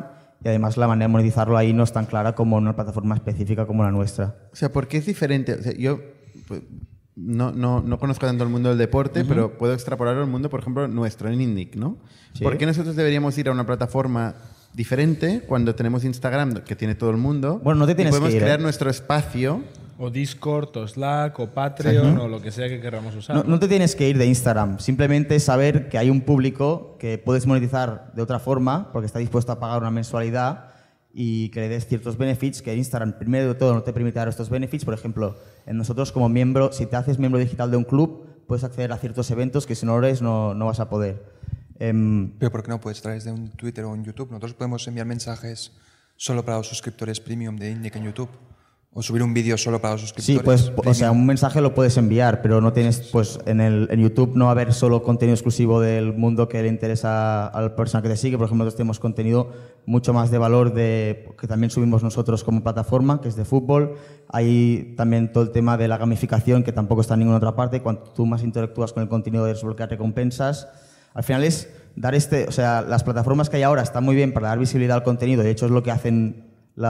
y además la manera de monetizarlo ahí no es tan clara como en una plataforma específica como la nuestra. O sea, ¿por qué es diferente? O sea, yo pues, no conozco tanto el mundo del deporte, pero puedo extrapolarlo al mundo, por ejemplo, nuestro, en Indic, ¿no? Sí. ¿Por qué nosotros deberíamos ir a una plataforma diferente cuando tenemos Instagram, que tiene todo el mundo? Bueno, no te tienes y podemos que ir, crear ¿eh? nuestro espacio. O Discord, o Slack, o Patreon, o lo que sea que queramos usar. No te tienes que ir de Instagram, simplemente saber que hay un público que puedes monetizar de otra forma porque está dispuesto a pagar una mensualidad y que le des ciertos benefits que Instagram, primero de todo, no te permite dar estos benefits. Por ejemplo, en nosotros como miembro, si te haces miembro digital de un club, puedes acceder a ciertos eventos que si no lo eres no vas a poder. Pero ¿por qué no puedes traer desde un Twitter o un YouTube? Nosotros podemos enviar mensajes solo para los suscriptores premium de Indic en YouTube. O subir un vídeo solo para los suscriptores. Sí, pues, premium. o sea, un mensaje lo puedes enviar, pero no tienes, pues, en YouTube no va a haber solo contenido exclusivo del mundo que le interesa a la persona que te sigue. Por ejemplo, nosotros tenemos contenido mucho más de valor que también subimos nosotros como plataforma, que es de fútbol. Hay también todo el tema de la gamificación, que tampoco está en ninguna otra parte. Cuanto tú más interactúas con el contenido, de desbloquear recompensas. Al final es dar o sea, las plataformas que hay ahora están muy bien para dar visibilidad al contenido. De hecho, es lo que hacen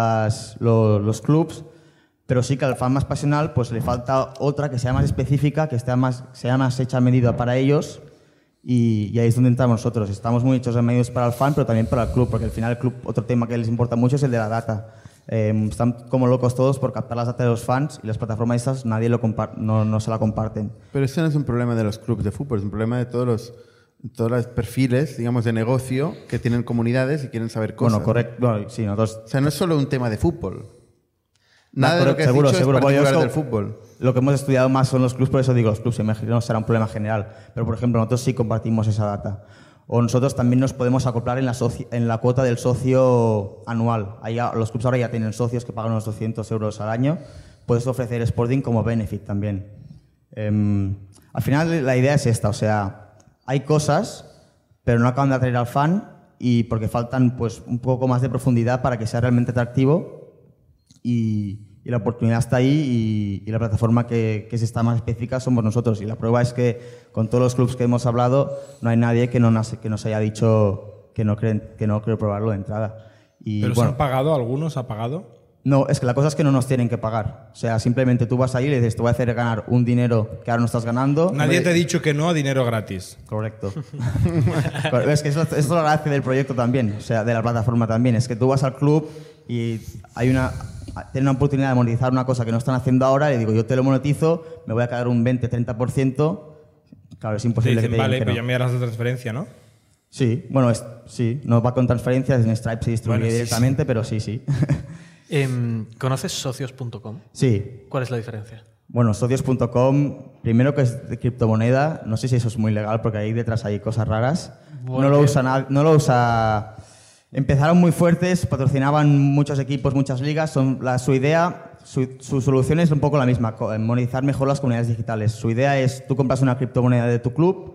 los clubs. Pero sí que al fan más pasional pues le falta otra que sea más específica, que sea más hecha a medida para ellos, y ahí es donde entramos nosotros. Estamos muy hechos a medidas para el fan, pero también para el club, porque al final el club, otro tema que les importa mucho es el de la data. Están como locos todos por captar las datas de los fans, y las plataformas estas nadie no se la comparten. Pero eso no es un problema de los clubes de fútbol, es un problema de todos los perfiles, digamos, de negocio que tienen comunidades y quieren saber cosas. Bueno, correcto. Bueno, sí, nosotros... O sea, no es solo un tema de fútbol. Nada de lo que has dicho es particular del fútbol. Lo que hemos estudiado más son los clubs, por eso digo los clubs, no será un problema general. Pero, por ejemplo, nosotros sí compartimos esa data. O nosotros también nos podemos acoplar en la cuota del socio anual. Los clubs ahora ya tienen socios que pagan unos 200 euros al año. Puedes ofrecer Sporting como benefit también. Al final la idea es esta, o sea, hay cosas, pero no acaban de atraer al fan, y porque faltan pues un poco más de profundidad para que sea realmente atractivo. Y la oportunidad está ahí, y la plataforma que se está más específica somos nosotros. Y la prueba es que con todos los clubs que hemos hablado no hay nadie que nos haya dicho que no quiere probarlo de entrada. Y, ¿Pero bueno, se han pagado? ¿Algunos ha pagado? No, es que la cosa es que no nos tienen que pagar. O sea, simplemente tú vas ahí y le dices, te voy a hacer ganar un dinero que ahora no estás ganando. Nadie te ha dicho que no a dinero gratis. Correcto. Es que eso es la gracia del proyecto también, o sea, de la plataforma también. Es que tú vas al club y tienen una oportunidad de monetizar una cosa que no están haciendo ahora, y digo, yo te lo monetizo, me voy a quedar un 20-30%. Claro, es imposible Te dicen, que te digan vale, que pero no. ya me harás de transferencia, ¿no? Sí, bueno, sí, no va con transferencias, en Stripe se distribuye Bueno, sí, directamente, pero sí. ¿Conoces socios.com? Sí. ¿Cuál es la diferencia? Bueno, socios.com, primero que es de criptomoneda, no sé si eso es muy legal porque ahí detrás hay cosas raras. Bueno, no lo usa. Empezaron muy fuertes, patrocinaban muchos equipos, muchas ligas. Su idea, su solución es un poco la misma, monetizar mejor las comunidades digitales. Su idea es, tú compras una criptomoneda de tu club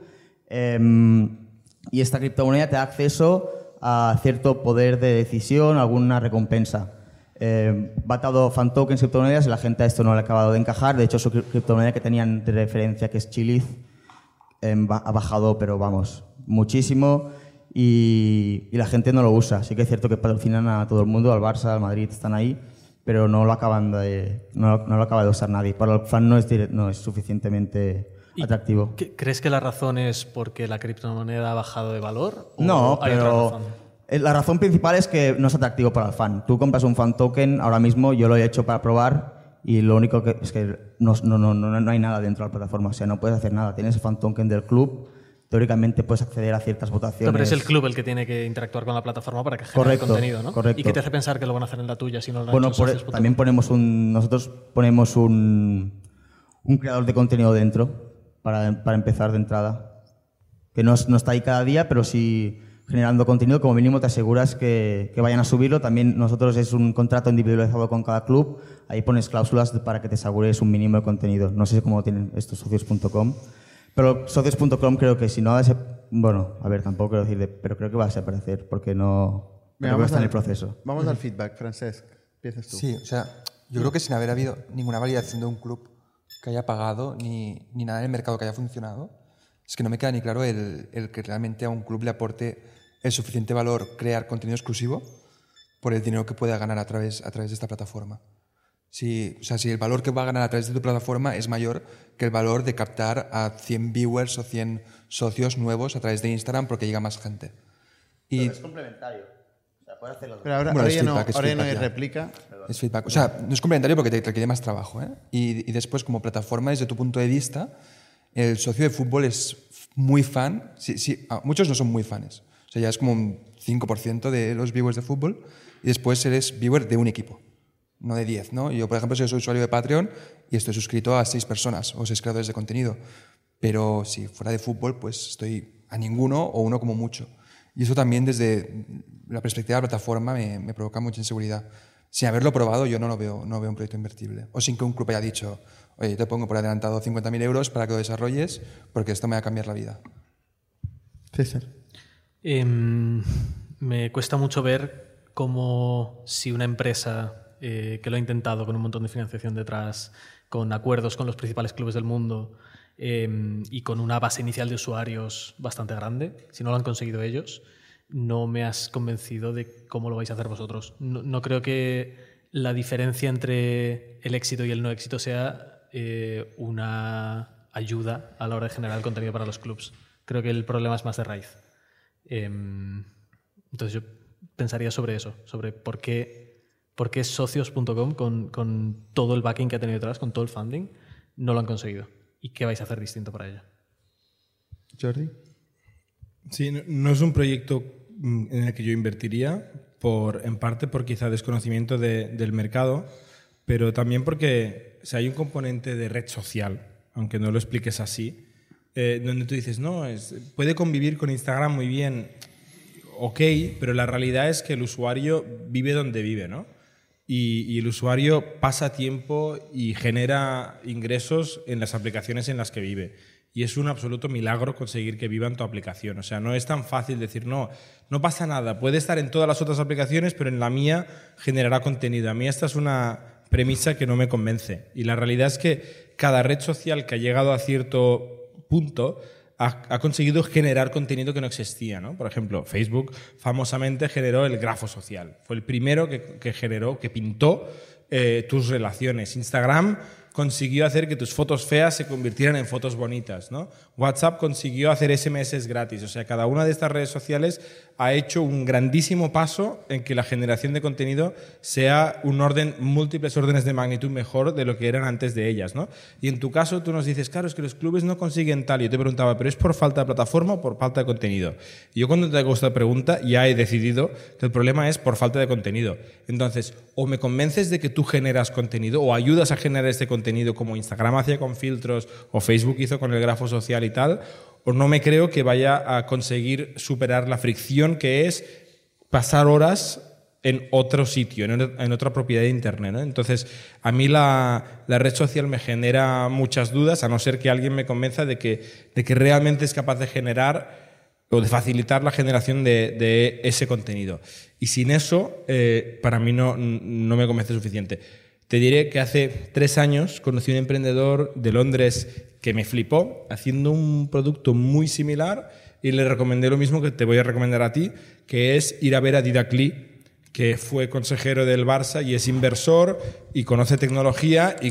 y esta criptomoneda te da acceso a cierto poder de decisión, alguna recompensa. Va atado fan tokens, criptomonedas, y la gente a esto no le ha acabado de encajar. De hecho, su criptomoneda que tenían de referencia, que es Chiliz, ha bajado, pero vamos, muchísimo, y la gente no lo usa. Sí que es cierto que patrocinan a todo el mundo, al Barça, al Madrid, están ahí, pero no lo acaba de usar nadie. Para el fan no es suficientemente atractivo. ¿Crees que la razón es porque la criptomoneda ha bajado de valor? ¿O No, hay otra pero razón? La razón principal es que no es atractivo para el fan. Tú compras un fan token, ahora mismo yo lo he hecho para probar, y lo único que es que no hay nada dentro de la plataforma, o sea, no puedes hacer nada. Tienes el fan token del club, teóricamente puedes acceder a ciertas votaciones. No, pero es el club el que tiene que interactuar con la plataforma para que genere el contenido, ¿no? Correcto. ¿Y qué te hace pensar que lo van a hacer en la tuya si no lo han Bueno, hecho socios.com? también nosotros ponemos un creador de contenido dentro para empezar de entrada, que no está ahí cada día, pero sí generando contenido, como mínimo te aseguras que vayan a subirlo. También nosotros es un contrato individualizado con cada club, ahí pones cláusulas para que te asegures un mínimo de contenido. No sé cómo tienen estos socios.com, pero socios.com creo que si no bueno, a ver, tampoco quiero decir, pero creo que va a desaparecer porque no está en el proceso. Vamos al feedback, Francesc. Empiezas tú. Sí, o sea, yo creo que sin haber habido ninguna validación de un club que haya pagado ni nada en el mercado que haya funcionado, es que no me queda ni claro el que realmente a un club le aporte el suficiente valor crear contenido exclusivo por el dinero que pueda ganar a través de esta plataforma. Si el valor que va a ganar a través de tu plataforma es mayor que el valor de captar a 100 viewers o 100 socios nuevos a través de Instagram porque llega más gente. Pero es complementario. O sea, puedes hacerlo. Pero ahora, Bueno, ahora es ya no, feedback, es ahora ya no hay feedback ya. réplica. Es feedback. O sea, no es complementario porque te requiere más trabajo. Y después, como plataforma, desde tu punto de vista, el socio de fútbol es muy fan. Muchos no son muy fans. O sea, ya es como un 5% de los viewers de fútbol. Y después eres viewer de un equipo, no de 10. ¿no? Yo, por ejemplo, soy usuario de Patreon y estoy suscrito a 6 personas o 6 creadores de contenido. Pero si fuera de fútbol, pues estoy a ninguno o uno como mucho. Y eso también desde la perspectiva de la plataforma me provoca mucha inseguridad. Sin haberlo probado, yo no veo un proyecto invertible. O sin que un club haya dicho, oye, te pongo por adelantado 50.000 euros para que lo desarrolles porque esto me va a cambiar la vida. César. Me cuesta mucho ver cómo si una empresa que lo ha intentado con un montón de financiación detrás, con acuerdos con los principales clubes del mundo y con una base inicial de usuarios bastante grande, si no lo han conseguido ellos, no me has convencido de cómo lo vais a hacer vosotros. No creo que la diferencia entre el éxito y el no éxito sea una ayuda a la hora de generar el contenido para los clubs. Creo que el problema es más de raíz. Entonces yo pensaría sobre eso, sobre por qué socios.com con todo el backing que ha tenido detrás, con todo el funding, no lo han conseguido. ¿Y qué vais a hacer distinto para ello? Jordi. Sí, no es un proyecto en el que yo invertiría, en parte por quizá desconocimiento del mercado, pero también porque hay un componente de red social, aunque no lo expliques así, donde tú dices, no, puede convivir con Instagram muy bien, ok, pero la realidad es que el usuario vive donde vive, ¿no? Y el usuario pasa tiempo y genera ingresos en las aplicaciones en las que vive. Y es un absoluto milagro conseguir que viva en tu aplicación. O sea, no es tan fácil decir, no pasa nada, puede estar en todas las otras aplicaciones, pero en la mía generará contenido. A mí esta es una premisa que no me convence. Y la realidad es que cada red social que ha llegado a cierto punto ha conseguido generar contenido que no existía, ¿no? Por ejemplo, Facebook famosamente generó el grafo social. Fue el primero que generó, que pintó tus relaciones. Instagram consiguió hacer que tus fotos feas se convirtieran en fotos bonitas, ¿no? WhatsApp consiguió hacer SMS gratis. O sea, cada una de estas redes sociales ha hecho un grandísimo paso en que la generación de contenido sea múltiples órdenes de magnitud mejor de lo que eran antes de ellas, ¿no? Y en tu caso tú nos dices, claro, es que los clubes no consiguen tal. Y yo te preguntaba, ¿pero es por falta de plataforma o por falta de contenido? Y yo cuando te hago esta pregunta ya he decidido que el problema es por falta de contenido. Entonces, o me convences de que tú generas contenido o ayudas a generar este contenido como Instagram hacía con filtros o Facebook hizo con el grafo social y tal, o no me creo que vaya a conseguir superar la fricción que es pasar horas en otro sitio, en otra propiedad de Internet, ¿no? Entonces, a mí la red social me genera muchas dudas, a no ser que alguien me convenza de que realmente es capaz de generar o de facilitar la generación de ese contenido. Y sin eso, para mí no me convence suficiente. Te diré que hace 3 años conocí a un emprendedor de Londres que me flipó haciendo un producto muy similar y le recomendé lo mismo que te voy a recomendar a ti, que es ir a ver a Didac Lee, que fue consejero del Barça y es inversor y conoce tecnología y,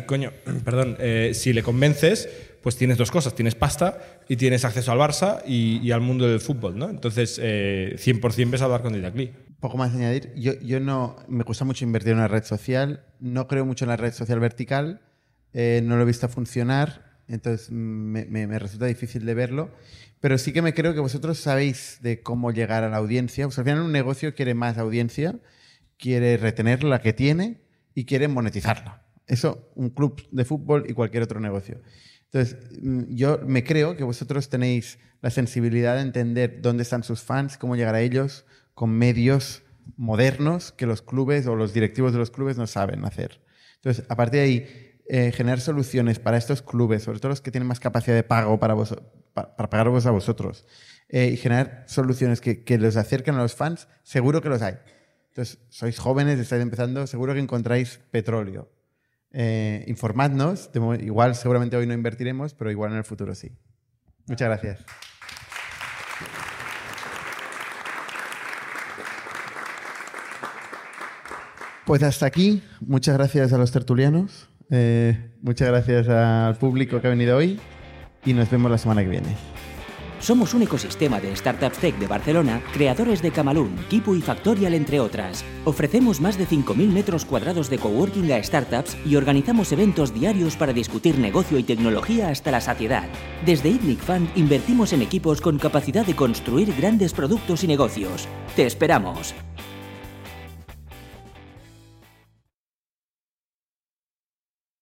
si le convences, pues tienes 2 cosas, tienes pasta y tienes acceso al Barça y al mundo del fútbol, ¿no? Entonces, 100% ves a hablar con Didac Lee. Poco más que añadir. Yo no me cuesta mucho invertir en una red social. No creo mucho en la red social vertical. No lo he visto funcionar. Entonces me resulta difícil de verlo. Pero sí que me creo que vosotros sabéis de cómo llegar a la audiencia. Pues al final un negocio quiere más audiencia, quiere retener la que tiene y quiere monetizarla. Eso un club de fútbol y cualquier otro negocio. Entonces yo me creo que vosotros tenéis la sensibilidad de entender dónde están sus fans, cómo llegar a ellos, con medios modernos que los clubes o los directivos de los clubes no saben hacer. Entonces, a partir de ahí, generar soluciones para estos clubes, sobre todo los que tienen más capacidad de pago para pagaros a vosotros, y generar soluciones que los acerquen a los fans, seguro que los hay. Entonces, sois jóvenes, estáis empezando, seguro que encontráis petróleo. Informadnos, igual seguramente hoy no invertiremos, pero igual en el futuro sí. Muchas gracias. Pues hasta aquí. Muchas gracias a los tertulianos. Muchas gracias al público que ha venido hoy. Y nos vemos la semana que viene. Somos un ecosistema de startups tech de Barcelona, creadores de Camalún, Kipu y Factorial, entre otras. Ofrecemos más de 5.000 metros cuadrados de coworking a startups y organizamos eventos diarios para discutir negocio y tecnología hasta la saciedad. Desde ITNIC Fund invertimos en equipos con capacidad de construir grandes productos y negocios. ¡Te esperamos!